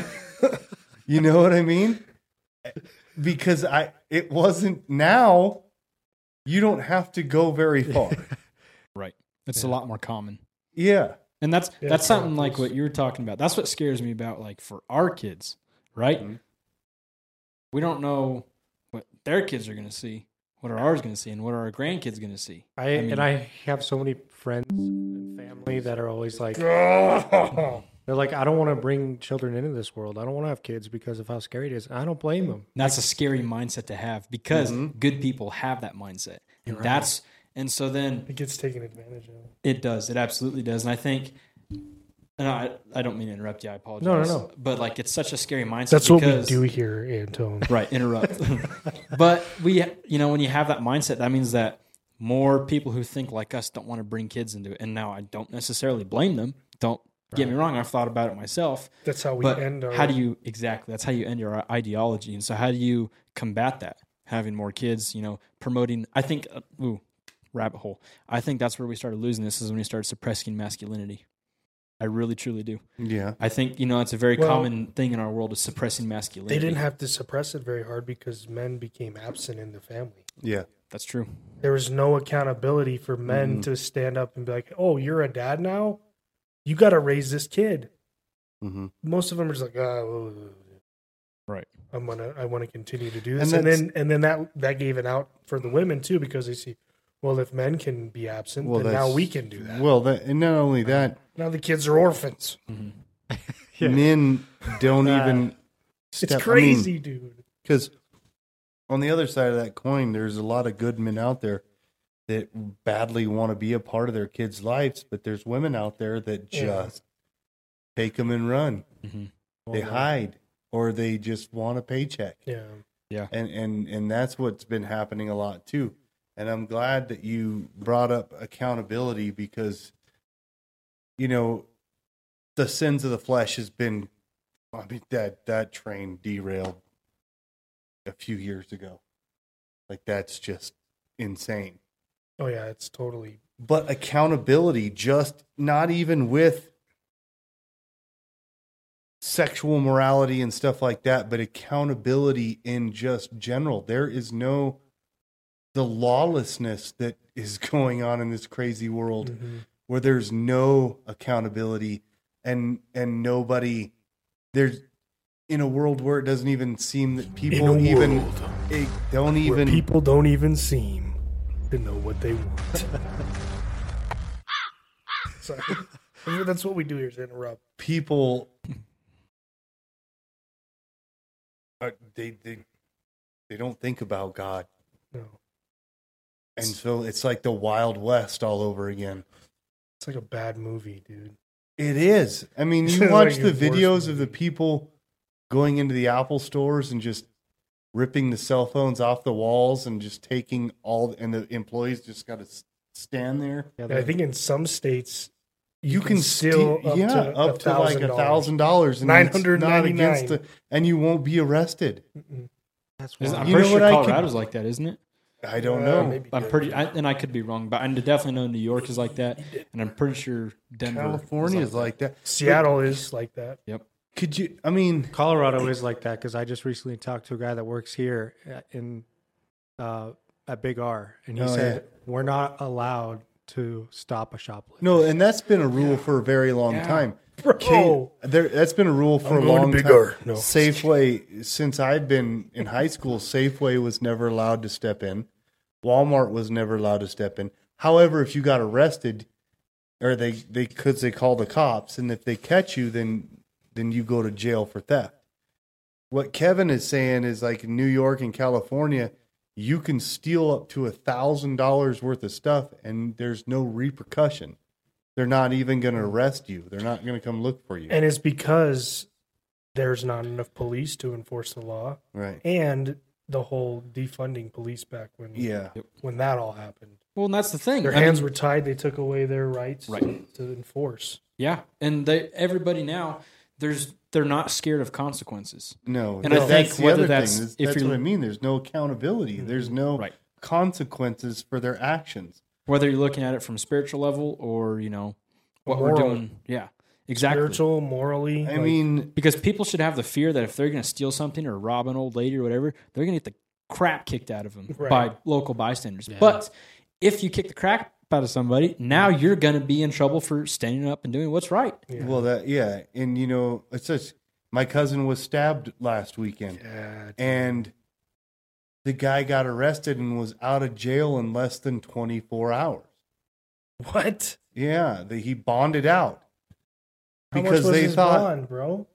You know what I mean? Because it wasn't now. You don't have to go very far. Right. It's a lot more common. Yeah. And that's Yeah, that's it's something not like close. what you're talking about. That's what scares me about like for our kids, right? Mhm. We don't know what their kids are going to see, what are ours going to see, and what are our grandkids going to see. I have so many friends and family that are always like, Oh, they're like, I don't want to bring children into this world. I don't want to have kids because of how scary it is. I don't blame them. And that's a scary mindset to have because Mhm. good people have that mindset. And and so then it gets taken advantage of. it does. It absolutely does. And I think, and I don't mean to interrupt you. I apologize. No. But like, it's such a scary mindset. That's what we because- do here, Antone. Right, interrupt. But when you have that mindset, that means that more people who think like us don't want to bring kids into it. And now I don't necessarily blame them. Don't get me wrong. I've thought about it myself. That's how we But end our. how do you exactly? That's how you end your ideology. And so, how do you combat that? Having more kids, promoting. I think, rabbit hole. I think that's where we started losing this is when we started suppressing masculinity. I really, truly do. Yeah. I think it's a very common thing in our world is suppressing masculinity. They didn't have to suppress it very hard because men became absent in the family. Yeah. That's true. There was no accountability for men to stand up and be like, "Oh, you're a dad now. You got to raise this kid." Mm-hmm. Most of them are just like, "Oh, Right. I want to continue to do this," And and then that gave it out for the women too because they see, well, if men can be absent, then now we can do that. Well, and not only that, Now the kids are orphans. men don't even. It's crazy, dude. Because on the other side of that coin, there's a lot of good men out there that badly want to be a part of their kids' lives, but there's women out there that just take them and run. Mm-hmm. They hide, or they just want a paycheck. Yeah. And that's what's been happening a lot too. And I'm glad that you brought up accountability because, the sins of the flesh has been, that train derailed a few years ago. Like, that's just insane. Oh yeah, it's totally. But accountability, just not even with sexual morality and stuff like that, but accountability in just general. There is the lawlessness that is going on in this crazy world where there's no accountability and nobody, there's in a world where it doesn't even seem that people People don't even seem to know what they want. Sorry. That's what we do here is interrupt. people they don't think about God. No. And so it's like the Wild West all over again. It's like a bad movie, dude. It is. I mean, you Like watch a the worse videos of the movie. people going into the Apple stores and just ripping the cell phones off the walls and just taking and the employees just got to stand there. Yeah, And I think in some states You can steal steal up to like $1,000 and it's not against $999. and you won't be arrested. that's I'm why. You pretty know sure what I could- Colorado's like that, isn't it? I don't know. Maybe I'm pretty, and I could be wrong, but I definitely know New York is like that, and I'm pretty sure Denver, California is like that. Seattle is like that. Yep. Could you? I mean, Colorado is like that because I just recently talked to a guy that works here at Big R, and he said we're not allowed to stop a shoplifter. no, and that's been a rule for a very long time. Bro. That's been a rule for I'm a going to long Big time. R. No. Safeway, since I've been in high school, Safeway was never allowed to step in. Walmart was never allowed to step in. However, if you got arrested, or they call the cops, and if they catch you, then you go to jail for theft. What Kevin is saying is like in New York and California, you can steal up to $1,000 worth of stuff, and there's no repercussion. They're not even going to arrest you. They're not going to come look for you. And it's because there's not enough police to enforce the law, Right. and the whole defunding police back when that all happened. Well, and that's the thing. Their hands were tied. They took away their rights Right. to enforce. Yeah, and everybody now they're not scared of consequences. No, And I that's think the whether other that's- thing. if That's you're- what I mean. There's no accountability. There's no Right. consequences for their actions. Whether you're looking at it from a spiritual level or what we're Moral. doing. Yeah, exactly. Spiritual, morally. I mean, Because people should have the fear that if they're going to steal something or rob an old lady or whatever, they're going to get the crap kicked out of them Right. by local bystanders. But if you kick the crap out of somebody, now you're going to be in trouble for standing up and doing what's right. well, and it's just my cousin was stabbed last weekend, and the guy got arrested and was out of jail in less than 24 hours. What? Yeah, he bonded out How because much was they his thought bond, bro?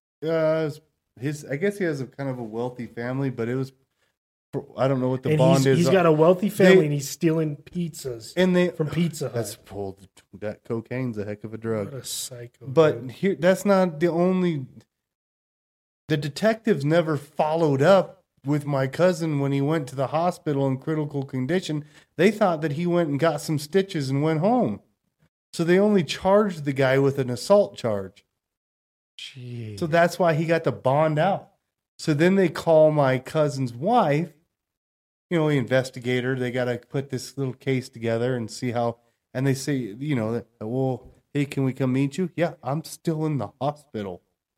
I guess he has a kind of a wealthy family, but it was I don't know what the And bond is. he's got a wealthy family, They- and he's stealing pizzas and they from Pizza Hut. that's that cocaine's a heck of a drug. What a psycho. But dude. here, that's not the only. The detectives never followed up with my cousin when he went to the hospital in critical condition. They thought that he went and got some stitches and went home. So they only charged the guy with an assault charge. Jeez. So that's why he got the bond out. So then they call my cousin's wife, the investigator. They got to put this little case together and see how, and they say, well, hey, can we come meet you? Yeah, I'm still in the hospital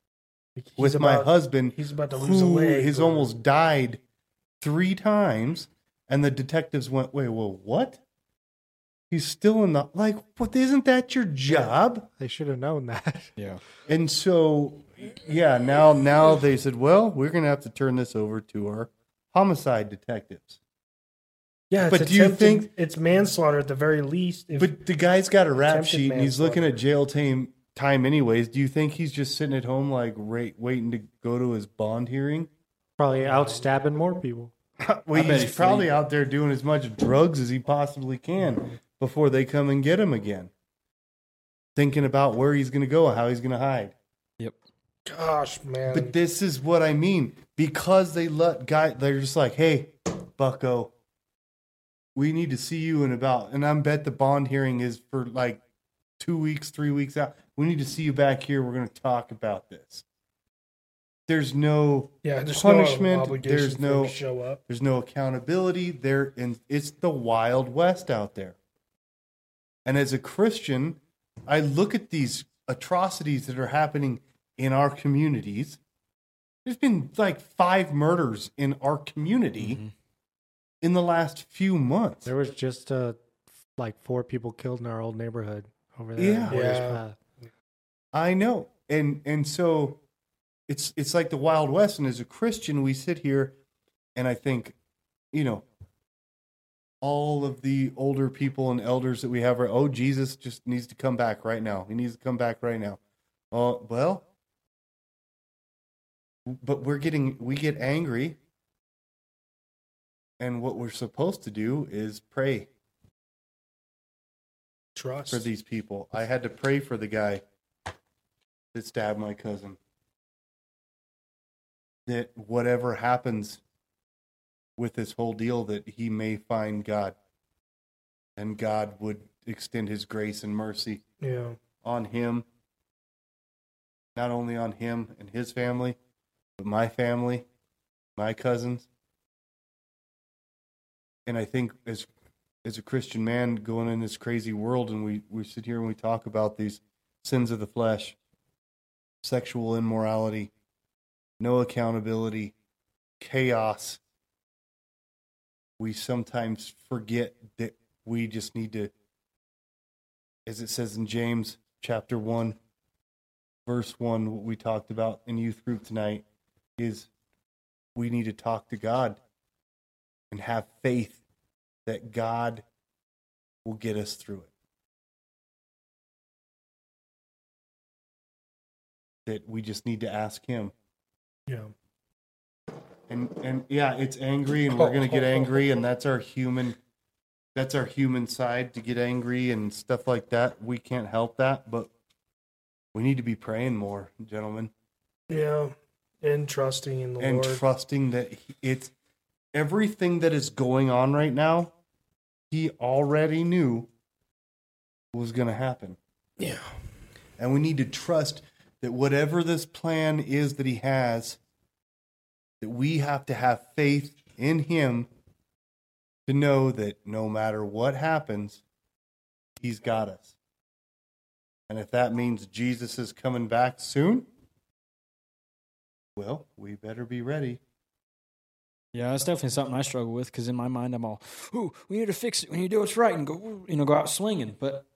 with my husband. He's about to lose a leg. He's almost died 3 times. And the detectives went, wait, well, what? He's still in the, what, isn't that your job? They should have known that. Yeah. And so, yeah, now they said, well, we're going to have to turn this over to our homicide detectives. Yeah, but do you think it's manslaughter at the very least? But the guy's got a rap attempted sheet and he's looking manslaughter. at jail time anyways. Do you think he's just sitting at home waiting to go to his bond hearing? Probably out stabbing more people. Well, I bet he's he probably fleed. out there doing as much drugs as he possibly can before they come and get him again. Thinking about where he's going to go, how he's going to hide. Yep. Gosh, man. But this is what I mean. Because they're just like, hey, bucko, we need to see you and I bet the bond hearing is for 2 weeks, 3 weeks out. We need to see you back here. We're going to talk about this. There's no there's punishment. No obligation There's for no him to show up. There's no accountability. It's the Wild West out there. And as a Christian, I look at these atrocities that are happening in our communities. There's been 5 murders in our community in the last few months. There was just 4 people killed in our old neighborhood over there. Yeah. in Warriors Yeah. Path. I know. And so it's like the Wild West. And as a Christian, we sit here and I think, all of the older people and elders that we have are, Jesus just needs to come back right now. He needs to come back right now. Well, but we get angry. And what we're supposed to do is pray Trust. for these people. I had to pray for the guy that stabbed my cousin. That whatever happens with this whole deal, that he may find God. And God would extend his grace and mercy Yeah. on him. Not only on him and his family, but my family, my cousins. And I think as a Christian man going in this crazy world, and we sit here and we talk about these sins of the flesh, sexual immorality, no accountability, chaos, we sometimes forget that we just need to, as it says in James chapter 1, verse 1, what we talked about in youth group tonight, is we need to talk to God and have faith that God will get us through it. That we just need to ask him. Yeah. And yeah, it's angry and we're going to get angry, and that's our human side, to get angry and stuff like that. We can't help that, but we need to be praying more, gentlemen. Yeah. And trusting in the And Lord. trusting that it's everything that is going on right now, he already knew was going to happen. Yeah. And we need to trust that whatever this plan is that he has, that we have to have faith in him to know that no matter what happens, he's got us. And if that means Jesus is coming back soon, well, we better be ready. Yeah, that's definitely something I struggle with, because in my mind I'm all, "Ooh, we need to fix it. We need to do what's right and go out swinging." But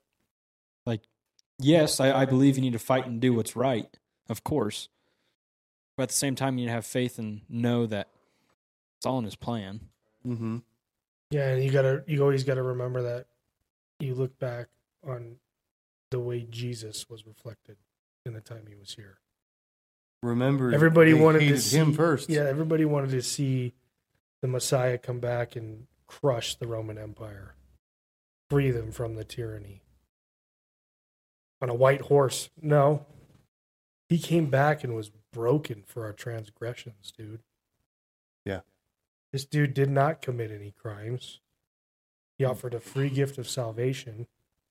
yes, I believe you need to fight and do what's right, of course. But at the same time, you need to have faith and know that it's all in his plan. Mm-hmm. Yeah, and you always gotta remember that you look back on the way Jesus was reflected in the time he was here. Remember, Everybody they wanted to hated see him first. Yeah, everybody wanted to see the Messiah come back and crush the Roman Empire, free them from the tyranny. On a white horse. No. He came back and was broken for our transgressions, dude. Yeah. This dude did not commit any crimes. He offered a free gift of salvation.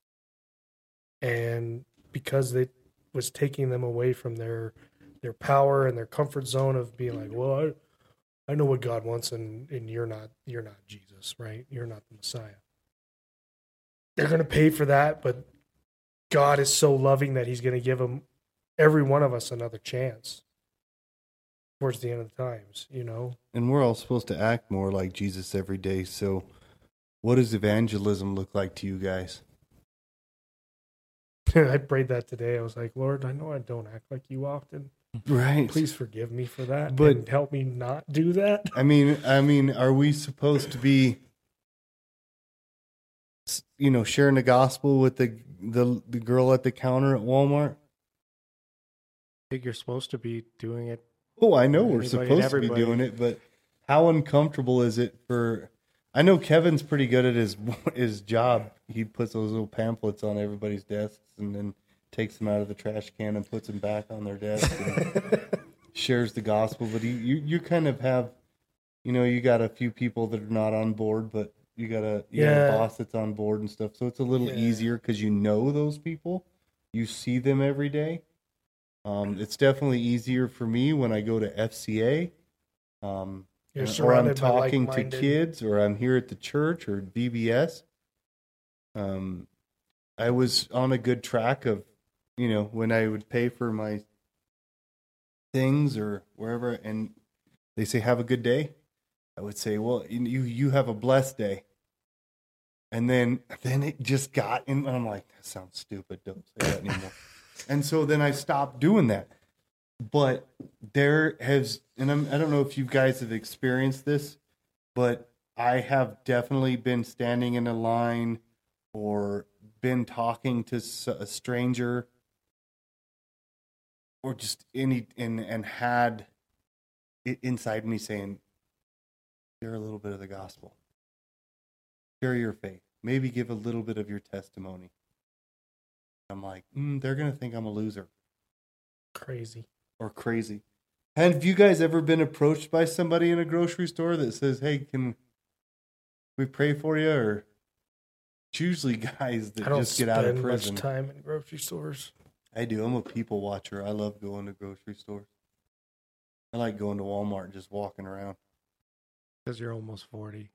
And because it was taking them away from their power and their comfort zone of being like, well, I know what God wants, and you're not Jesus, right? You're not the Messiah. They're going to pay for that, but God is so loving that he's going to give them, every one of us, another chance towards the end of the times, you know? And we're all supposed to act more like Jesus every day. So what does evangelism look like to you guys? I prayed that today. I was like, Lord, I know I don't act like you often. Right. Please forgive me for that, But- and help me not do that. I mean, are we supposed to be, sharing the gospel with the girl at the counter at Walmart? I think you're supposed to be doing it. Oh, I know we're Anybody and supposed to be everybody. doing it, but how uncomfortable is it for? I know Kevin's pretty good at his job. He puts those little pamphlets on everybody's desks and then takes them out of the trash can and puts them back on their desk and shares the gospel. But you kind of have, you got a few people that are not on board, but you got a boss that's on board and stuff. So it's a little easier because you know those people, you see them every day. It's definitely easier for me when I go to FCA, You're or I'm surrounded by talking to like-minded- kids, or I'm here at the church or VBS. I was on a good track of, when I would pay for my things or wherever, and they say, have a good day. I would say, well, you have a blessed day. And then it just got in, and I'm like, that sounds stupid. Don't say that anymore. And so then I stopped doing that. But there has, and I don't know if you guys have experienced this, but I have definitely been standing in a line or been talking to a stranger or just and had it inside me saying, share a little bit of the gospel. Share your faith. Maybe give a little bit of your testimony. I'm like, they're going to think I'm a loser Crazy. or crazy. Have you guys ever been approached by somebody in a grocery store that says, hey, can we pray for you? Or it's usually guys that I don't just get out of spend prison. much time in grocery stores. I do. I'm a people watcher. I love going to grocery stores. I like going to Walmart and just walking around. Because you're almost 40.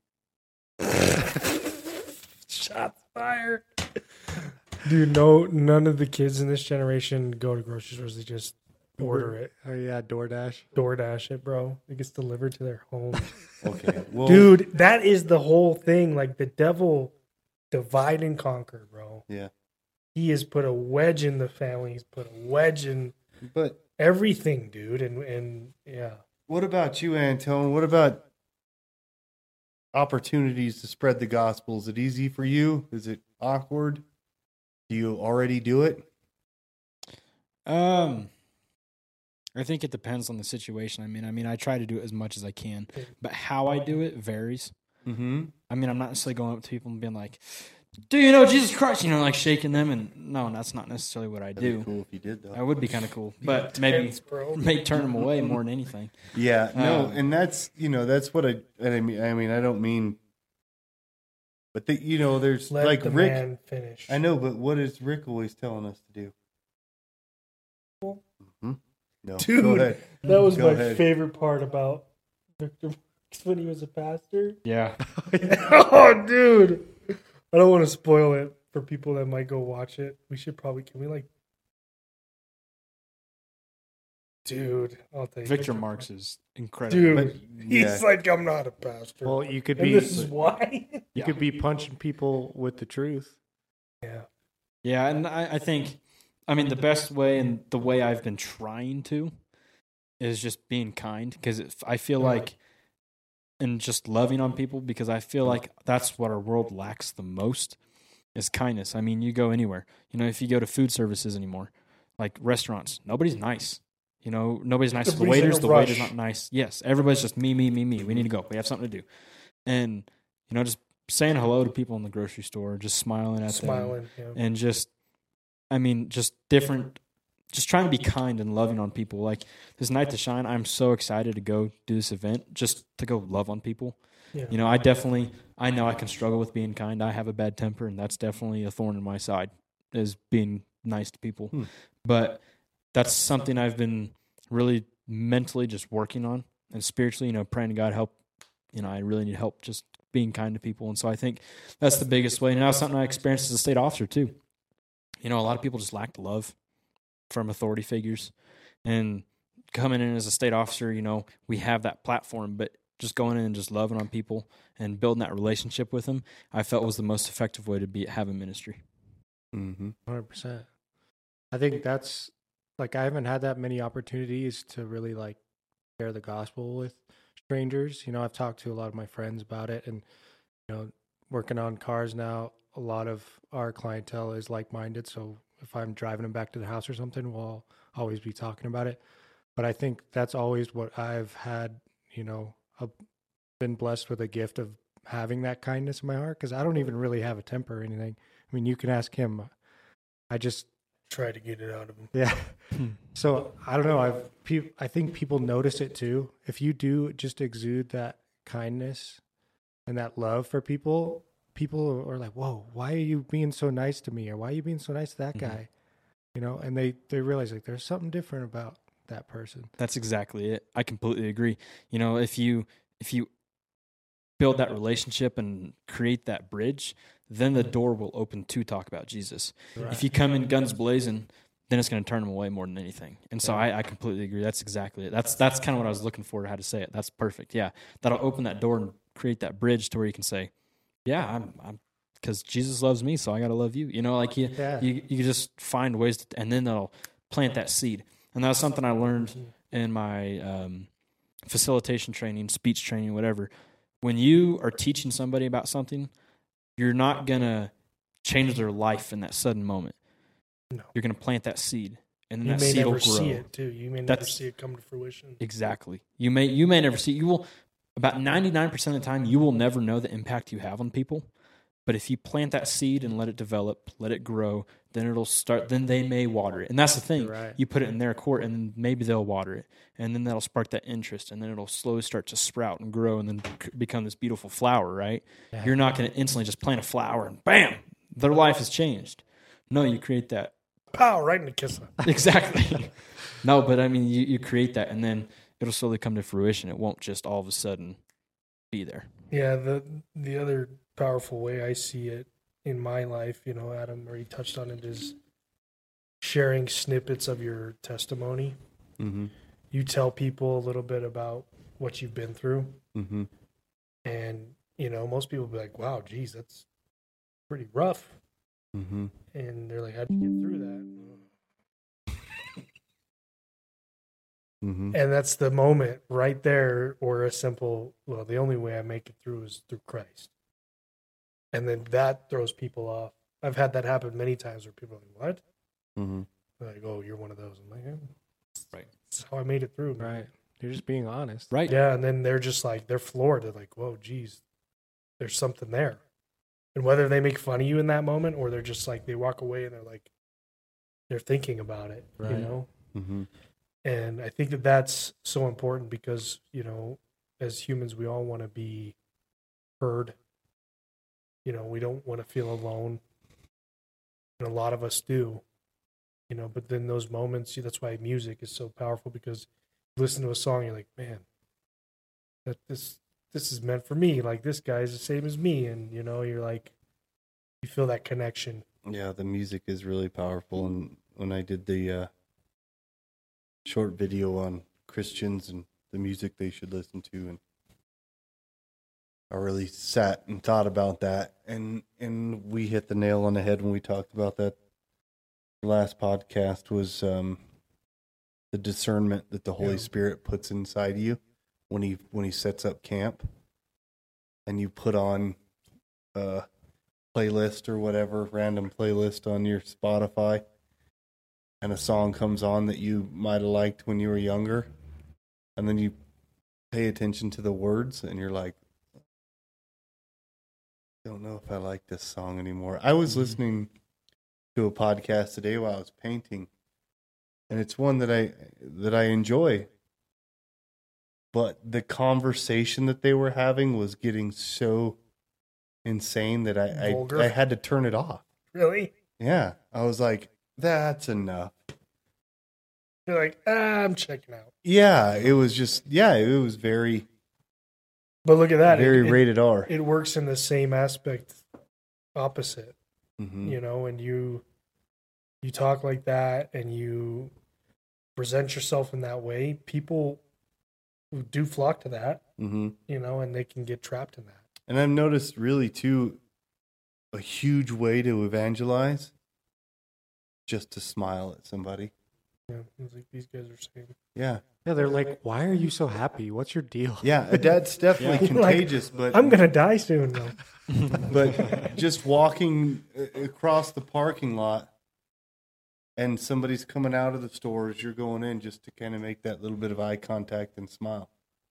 Shots fired. Dude, no, none of the kids in this generation go to grocery stores. They just order it, Oh, yeah, DoorDash. DoorDash it, bro. It gets delivered to their home. Okay. Well, Dude, that is the whole thing. Like, the devil divide and conquer, bro. Yeah. He has put a wedge in the family. He's put a wedge in But everything, dude. And yeah. what about you, Antone? What about opportunities to spread the gospel? Is it easy for you? Is it awkward? Do you already do it? I think it depends on the situation. I mean, I try to do it as much as I can, but how I do it varies. Mm-hmm. I mean, I'm not necessarily going up to people and being like, "Do you know Jesus Christ?" Like shaking them, and no, that's not necessarily what I That'd do. be cool if you did, though. That would be kind of cool, but maybe Tense, bro. may turn them away more than anything. Yeah, no, and that's that's what I mean. I don't mean, but there's Let like the Rick. man finish. I know, but what is Rick always telling us to do? Mm-hmm. No, Dude, go ahead. That was Go my ahead. favorite part about Victor Marx when he was a pastor. Yeah, Oh, dude. I don't want to spoil it for people that might go watch it. Can we like. Dude, I'll tell you. Victor Marx is incredible. Dude, But, he's yeah. like, I'm not a pastor. Well, you could and be this is why. you could be punching people with the truth. Yeah. Yeah, and I think, the best way and the way I've been trying to is just being kind, because I feel like, and just loving on people, because I feel like that's what our world lacks the most is kindness. I mean, you go anywhere, if you go to food services anymore, like restaurants, nobody's nice. Nobody's nice to the Everybody's in waiters. a The rush. waiter's not nice. Yes, everybody's just me. We need to go. We have something to do. And, just saying hello to people in the grocery store, just smiling at them. Smiling. Yeah. And just different just trying to be kind and loving on people. Like this Night to Shine, I'm so excited to go do this event just to go love on people. Yeah. You know, I know I can struggle with being kind. I have a bad temper, and that's definitely a thorn in my side, is being nice to people. But that's something I've been really mentally just working on, and spiritually, you know, praying to God help. You know, I really need help just being kind to people. And so I think that's the biggest way. And that's something I experienced as a state officer too. You know, a lot of people just lack love from authority figures. And coming in as a state officer, you know, we have that platform, but just going in and just loving on people and building that relationship with them, I felt was the most effective way to have a ministry. 100%. I think that's, like, I haven't had that many opportunities to really, like, share the gospel with strangers. You know, I've talked to a lot of my friends about it, and, you know, working on cars now, a lot of our clientele is like-minded. So if I'm driving them back to the house or something, we'll always be talking about it. But I think that's always what I've had, you know, been blessed with a gift of having that kindness in my heart, because I don't even really have a temper or anything. I mean, you can ask him. I just try to get it out of him. Yeah. So I don't know. I think people notice it too. If you do just exude that kindness and that love for people, people are like, "Whoa, why are you being so nice to me?" Or "Why are you being so nice to that guy?" You know, and they realize like there's something different about that person. That's exactly it. I completely agree. You know, if you build that relationship and create that bridge, then the door will open to talk about Jesus. Right. If you come in guns blazing, then it's going to turn them away more than anything. And so I completely agree. That's exactly it. That's kind of what I was looking for, how to say it. That's perfect. Yeah. That'll open that door and create that bridge to where you can say, yeah, I'm because Jesus loves me, so I got to love you. You know, like you just find ways to, and then that'll plant that seed. And that's something I learned in my facilitation training, speech training, whatever. When you are teaching somebody about something, you're not going to change their life in that sudden moment. No. You're going to plant that seed, and then you that may seed never will grow. see it too. You may never see it come to fruition. Exactly. You may never see it. You will, about 99% of the time, you will never know the impact you have on people. But if you plant that seed and let it develop, let it grow, then it'll start. Then they may water it, and that's the thing. Right. You put it in their court, and then maybe they'll water it, and then that'll spark that interest, and then it'll slowly start to sprout and grow, and then become this beautiful flower. Right? Yeah. You're not going to instantly just plant a flower and bam, their life has changed. No, you create that. Pow! Right in the kisser. Exactly. No, but I mean, you create that, and then it'll slowly come to fruition. It won't just all of a sudden be there. Yeah. The other powerful way I see it in my life, you know, Adam already touched on it, is sharing snippets of your testimony. Mm-hmm. You tell people a little bit about what you've been through. Mm-hmm. And, you know, most people will be like, wow, geez, that's pretty rough. Mm-hmm. And they're like, how'd you get through that? Mm-hmm. And that's the moment right there where a simple, well, the only way I make it through is through Christ. And then that throws people off. I've had that happen many times where people are like, what? Mm-hmm. They're like, oh, you're one of those. I'm like, yeah, Right. that's how I made it through. Man. Right. You're just being honest. Right. Yeah, and then they're just like, they're floored. They're like, whoa, geez, there's something there. And whether they make fun of you in that moment or they're just like, they walk away and they're like, they're thinking about it, Right. you know? Mm-hmm. And I think that that's so important because, you know, as humans, we all want to be heard. You know, we don't want to feel alone. And a lot of us do, you know, but then those moments, that's why music is so powerful, because you listen to a song, you're like, man, that this is meant for me. Like, this guy is the same as me. And, you know, you're like, you feel that connection. Yeah, the music is really powerful. And when I did the short video on Christians and the music they should listen to, and I really sat and thought about that, and we hit the nail on the head when we talked about that. The last podcast was the discernment that the Holy Spirit puts inside you when he sets up camp, and you put on a playlist or whatever, random playlist on your Spotify, and a song comes on that you might have liked when you were younger, and then you pay attention to the words, and you're like, don't know if I like this song anymore. I was listening to a podcast today while I was painting, and it's one that I enjoy. But the conversation that they were having was getting so insane that Vulgar. I had to turn it off. Really? Yeah, I was like, that's enough. You're like, I'm checking out. Yeah, it was just it was very But look at that. very rated R. It works in the same aspect, opposite. Mhm. You know, and you talk like that and you present yourself in that way, people do flock to that, Mhm. you know, and they can get trapped in that. And I've noticed really too, a huge way to evangelize, just to smile at somebody. Yeah, it's like these guys are saying. Yeah, Yeah, they're like, why are you so happy? What's your deal? yeah, that's definitely Yeah. Like, contagious. But I'm gonna die soon, though. but just walking across the parking lot, and somebody's coming out of the store as you're going in, just to kind of make that little bit of eye contact and smile.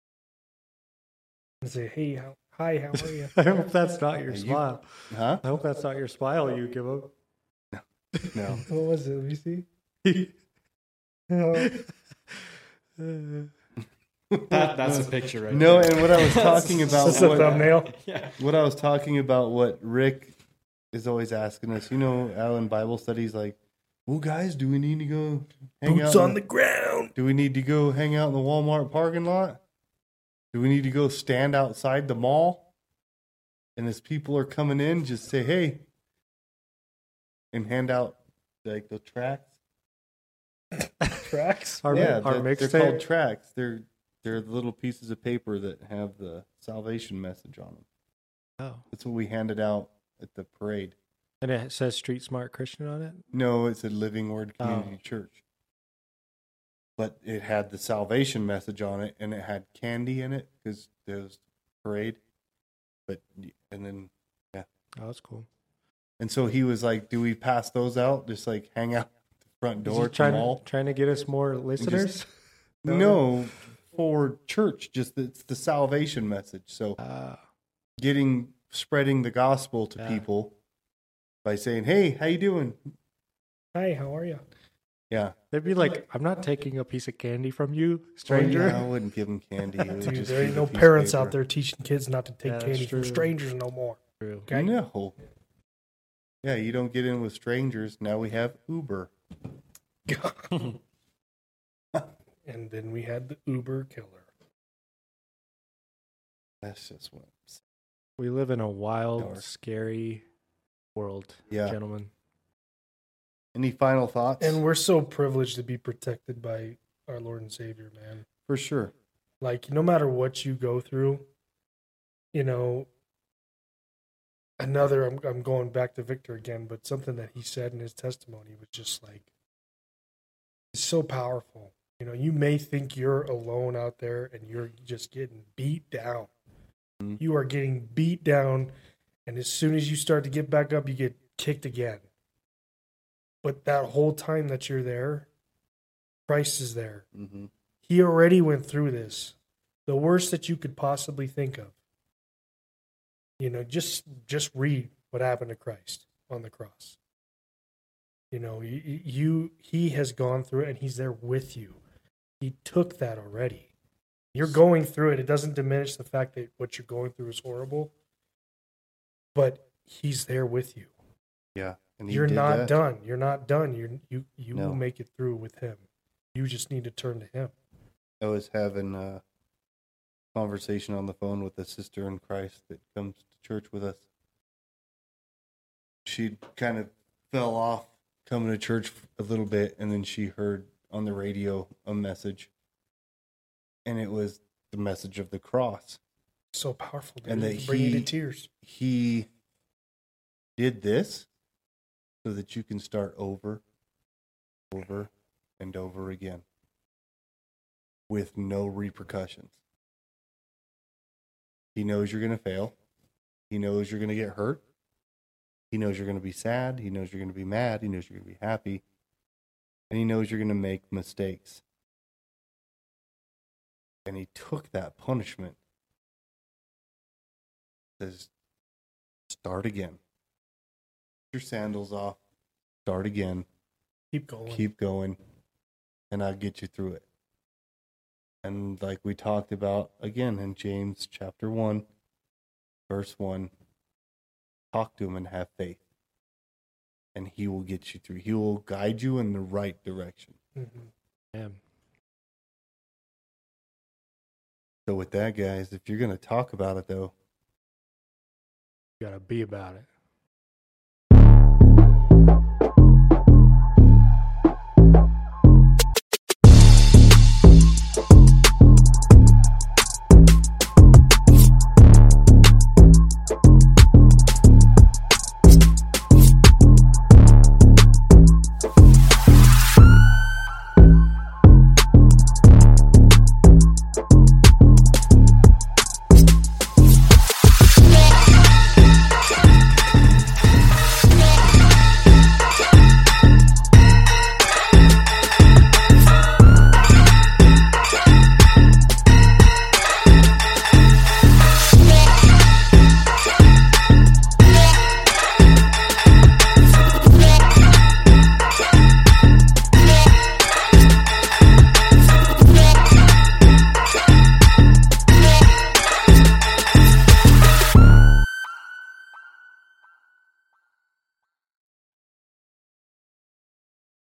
And say, hey, hi, how are you? I hope that's not your You- smile. Huh? I hope that's not your smile you give up. No. What was it? Let me see. That's a picture right No, there. and what I was talking about, That's a thumbnail. what I was talking about, what Rick is always asking us, Alan Bible studies, like, well, guys, do we need to go hang Boots out? on the ground. Do we need to go hang out in the Walmart parking lot? Do we need to go stand outside the mall? And as people are coming in, just say, hey, and hand out like the tracts. Tracks. Our They're mixtape. called tracts. They're the little pieces of paper that have the salvation message on them. Oh. That's what we handed out at the parade. And it says Street Smart Christian on it? No, it's a Living Word Community Church. But it had the salvation message on it, and it had candy in it because there was parade. And then, Oh, that's cool. and so he was like, "Do we pass those out? Just like hang out the front Is door he at the mall?" trying to get us more listeners? No, for church, just it's the salvation message. So spreading the gospel to Yeah. people by saying, "Hey, how you doing?" Hi, how are you? Yeah, They'd be like, I'm not taking a piece of candy from you, stranger. Yeah, I wouldn't give them candy. It would Dude, just there be ain't the no piece of parents paper. out there teaching kids not to take Yeah, that's candy from true. strangers no more. True. Okay? No. Yeah, you don't get in with strangers. Now we have Uber. And then we had the Uber killer. That's just what. We live in a wild, Dark. scary world, Yeah. gentlemen. Any final thoughts? And we're so privileged to be protected by our Lord and Savior, man. For sure. Like, no matter what you go through, I'm going back to Victor again, but something that he said in his testimony was just like, it's so powerful. You may think you're alone out there and you're just getting beat down. Mhm. You are getting beat down, and as soon as you start to get back up, you get kicked again. But that whole time that you're there, Christ is there. Mm-hmm. He already went through this, the worst that you could possibly think of. Just read what happened to Christ on the cross. He has gone through it, and he's there with you. He took that already. You're going through it. It doesn't diminish the fact that what you're going through is horrible, but he's there with you. Yeah. And he You're did not that. done. You're not done. You No. will make it through with him. You just need to turn to him. I was having a conversation on the phone with a sister in Christ that comes to church with us. She kind of fell off coming to church a little bit, and then she heard on the radio a message, and it was the message of the cross. So powerful, dude. And that It'll bring you to he- tears. He did this so that you can start over and over again with no repercussions. He knows you're going to fail. He knows you're going to get hurt. He knows you're going to be sad. He knows you're going to be mad. He knows you're going to be happy. And he knows you're going to make mistakes. And he took that punishment. Says, start again. Put your sandals off. Start again. Keep going. Keep going. and I'll get you through it. And like we talked about again in James chapter 1, verse 1, talk to him and have faith. And he will get you through. He will guide you in the right direction. Mm-hmm. Yeah. So with that, guys, if you're going to talk about it, though, You got to be about it.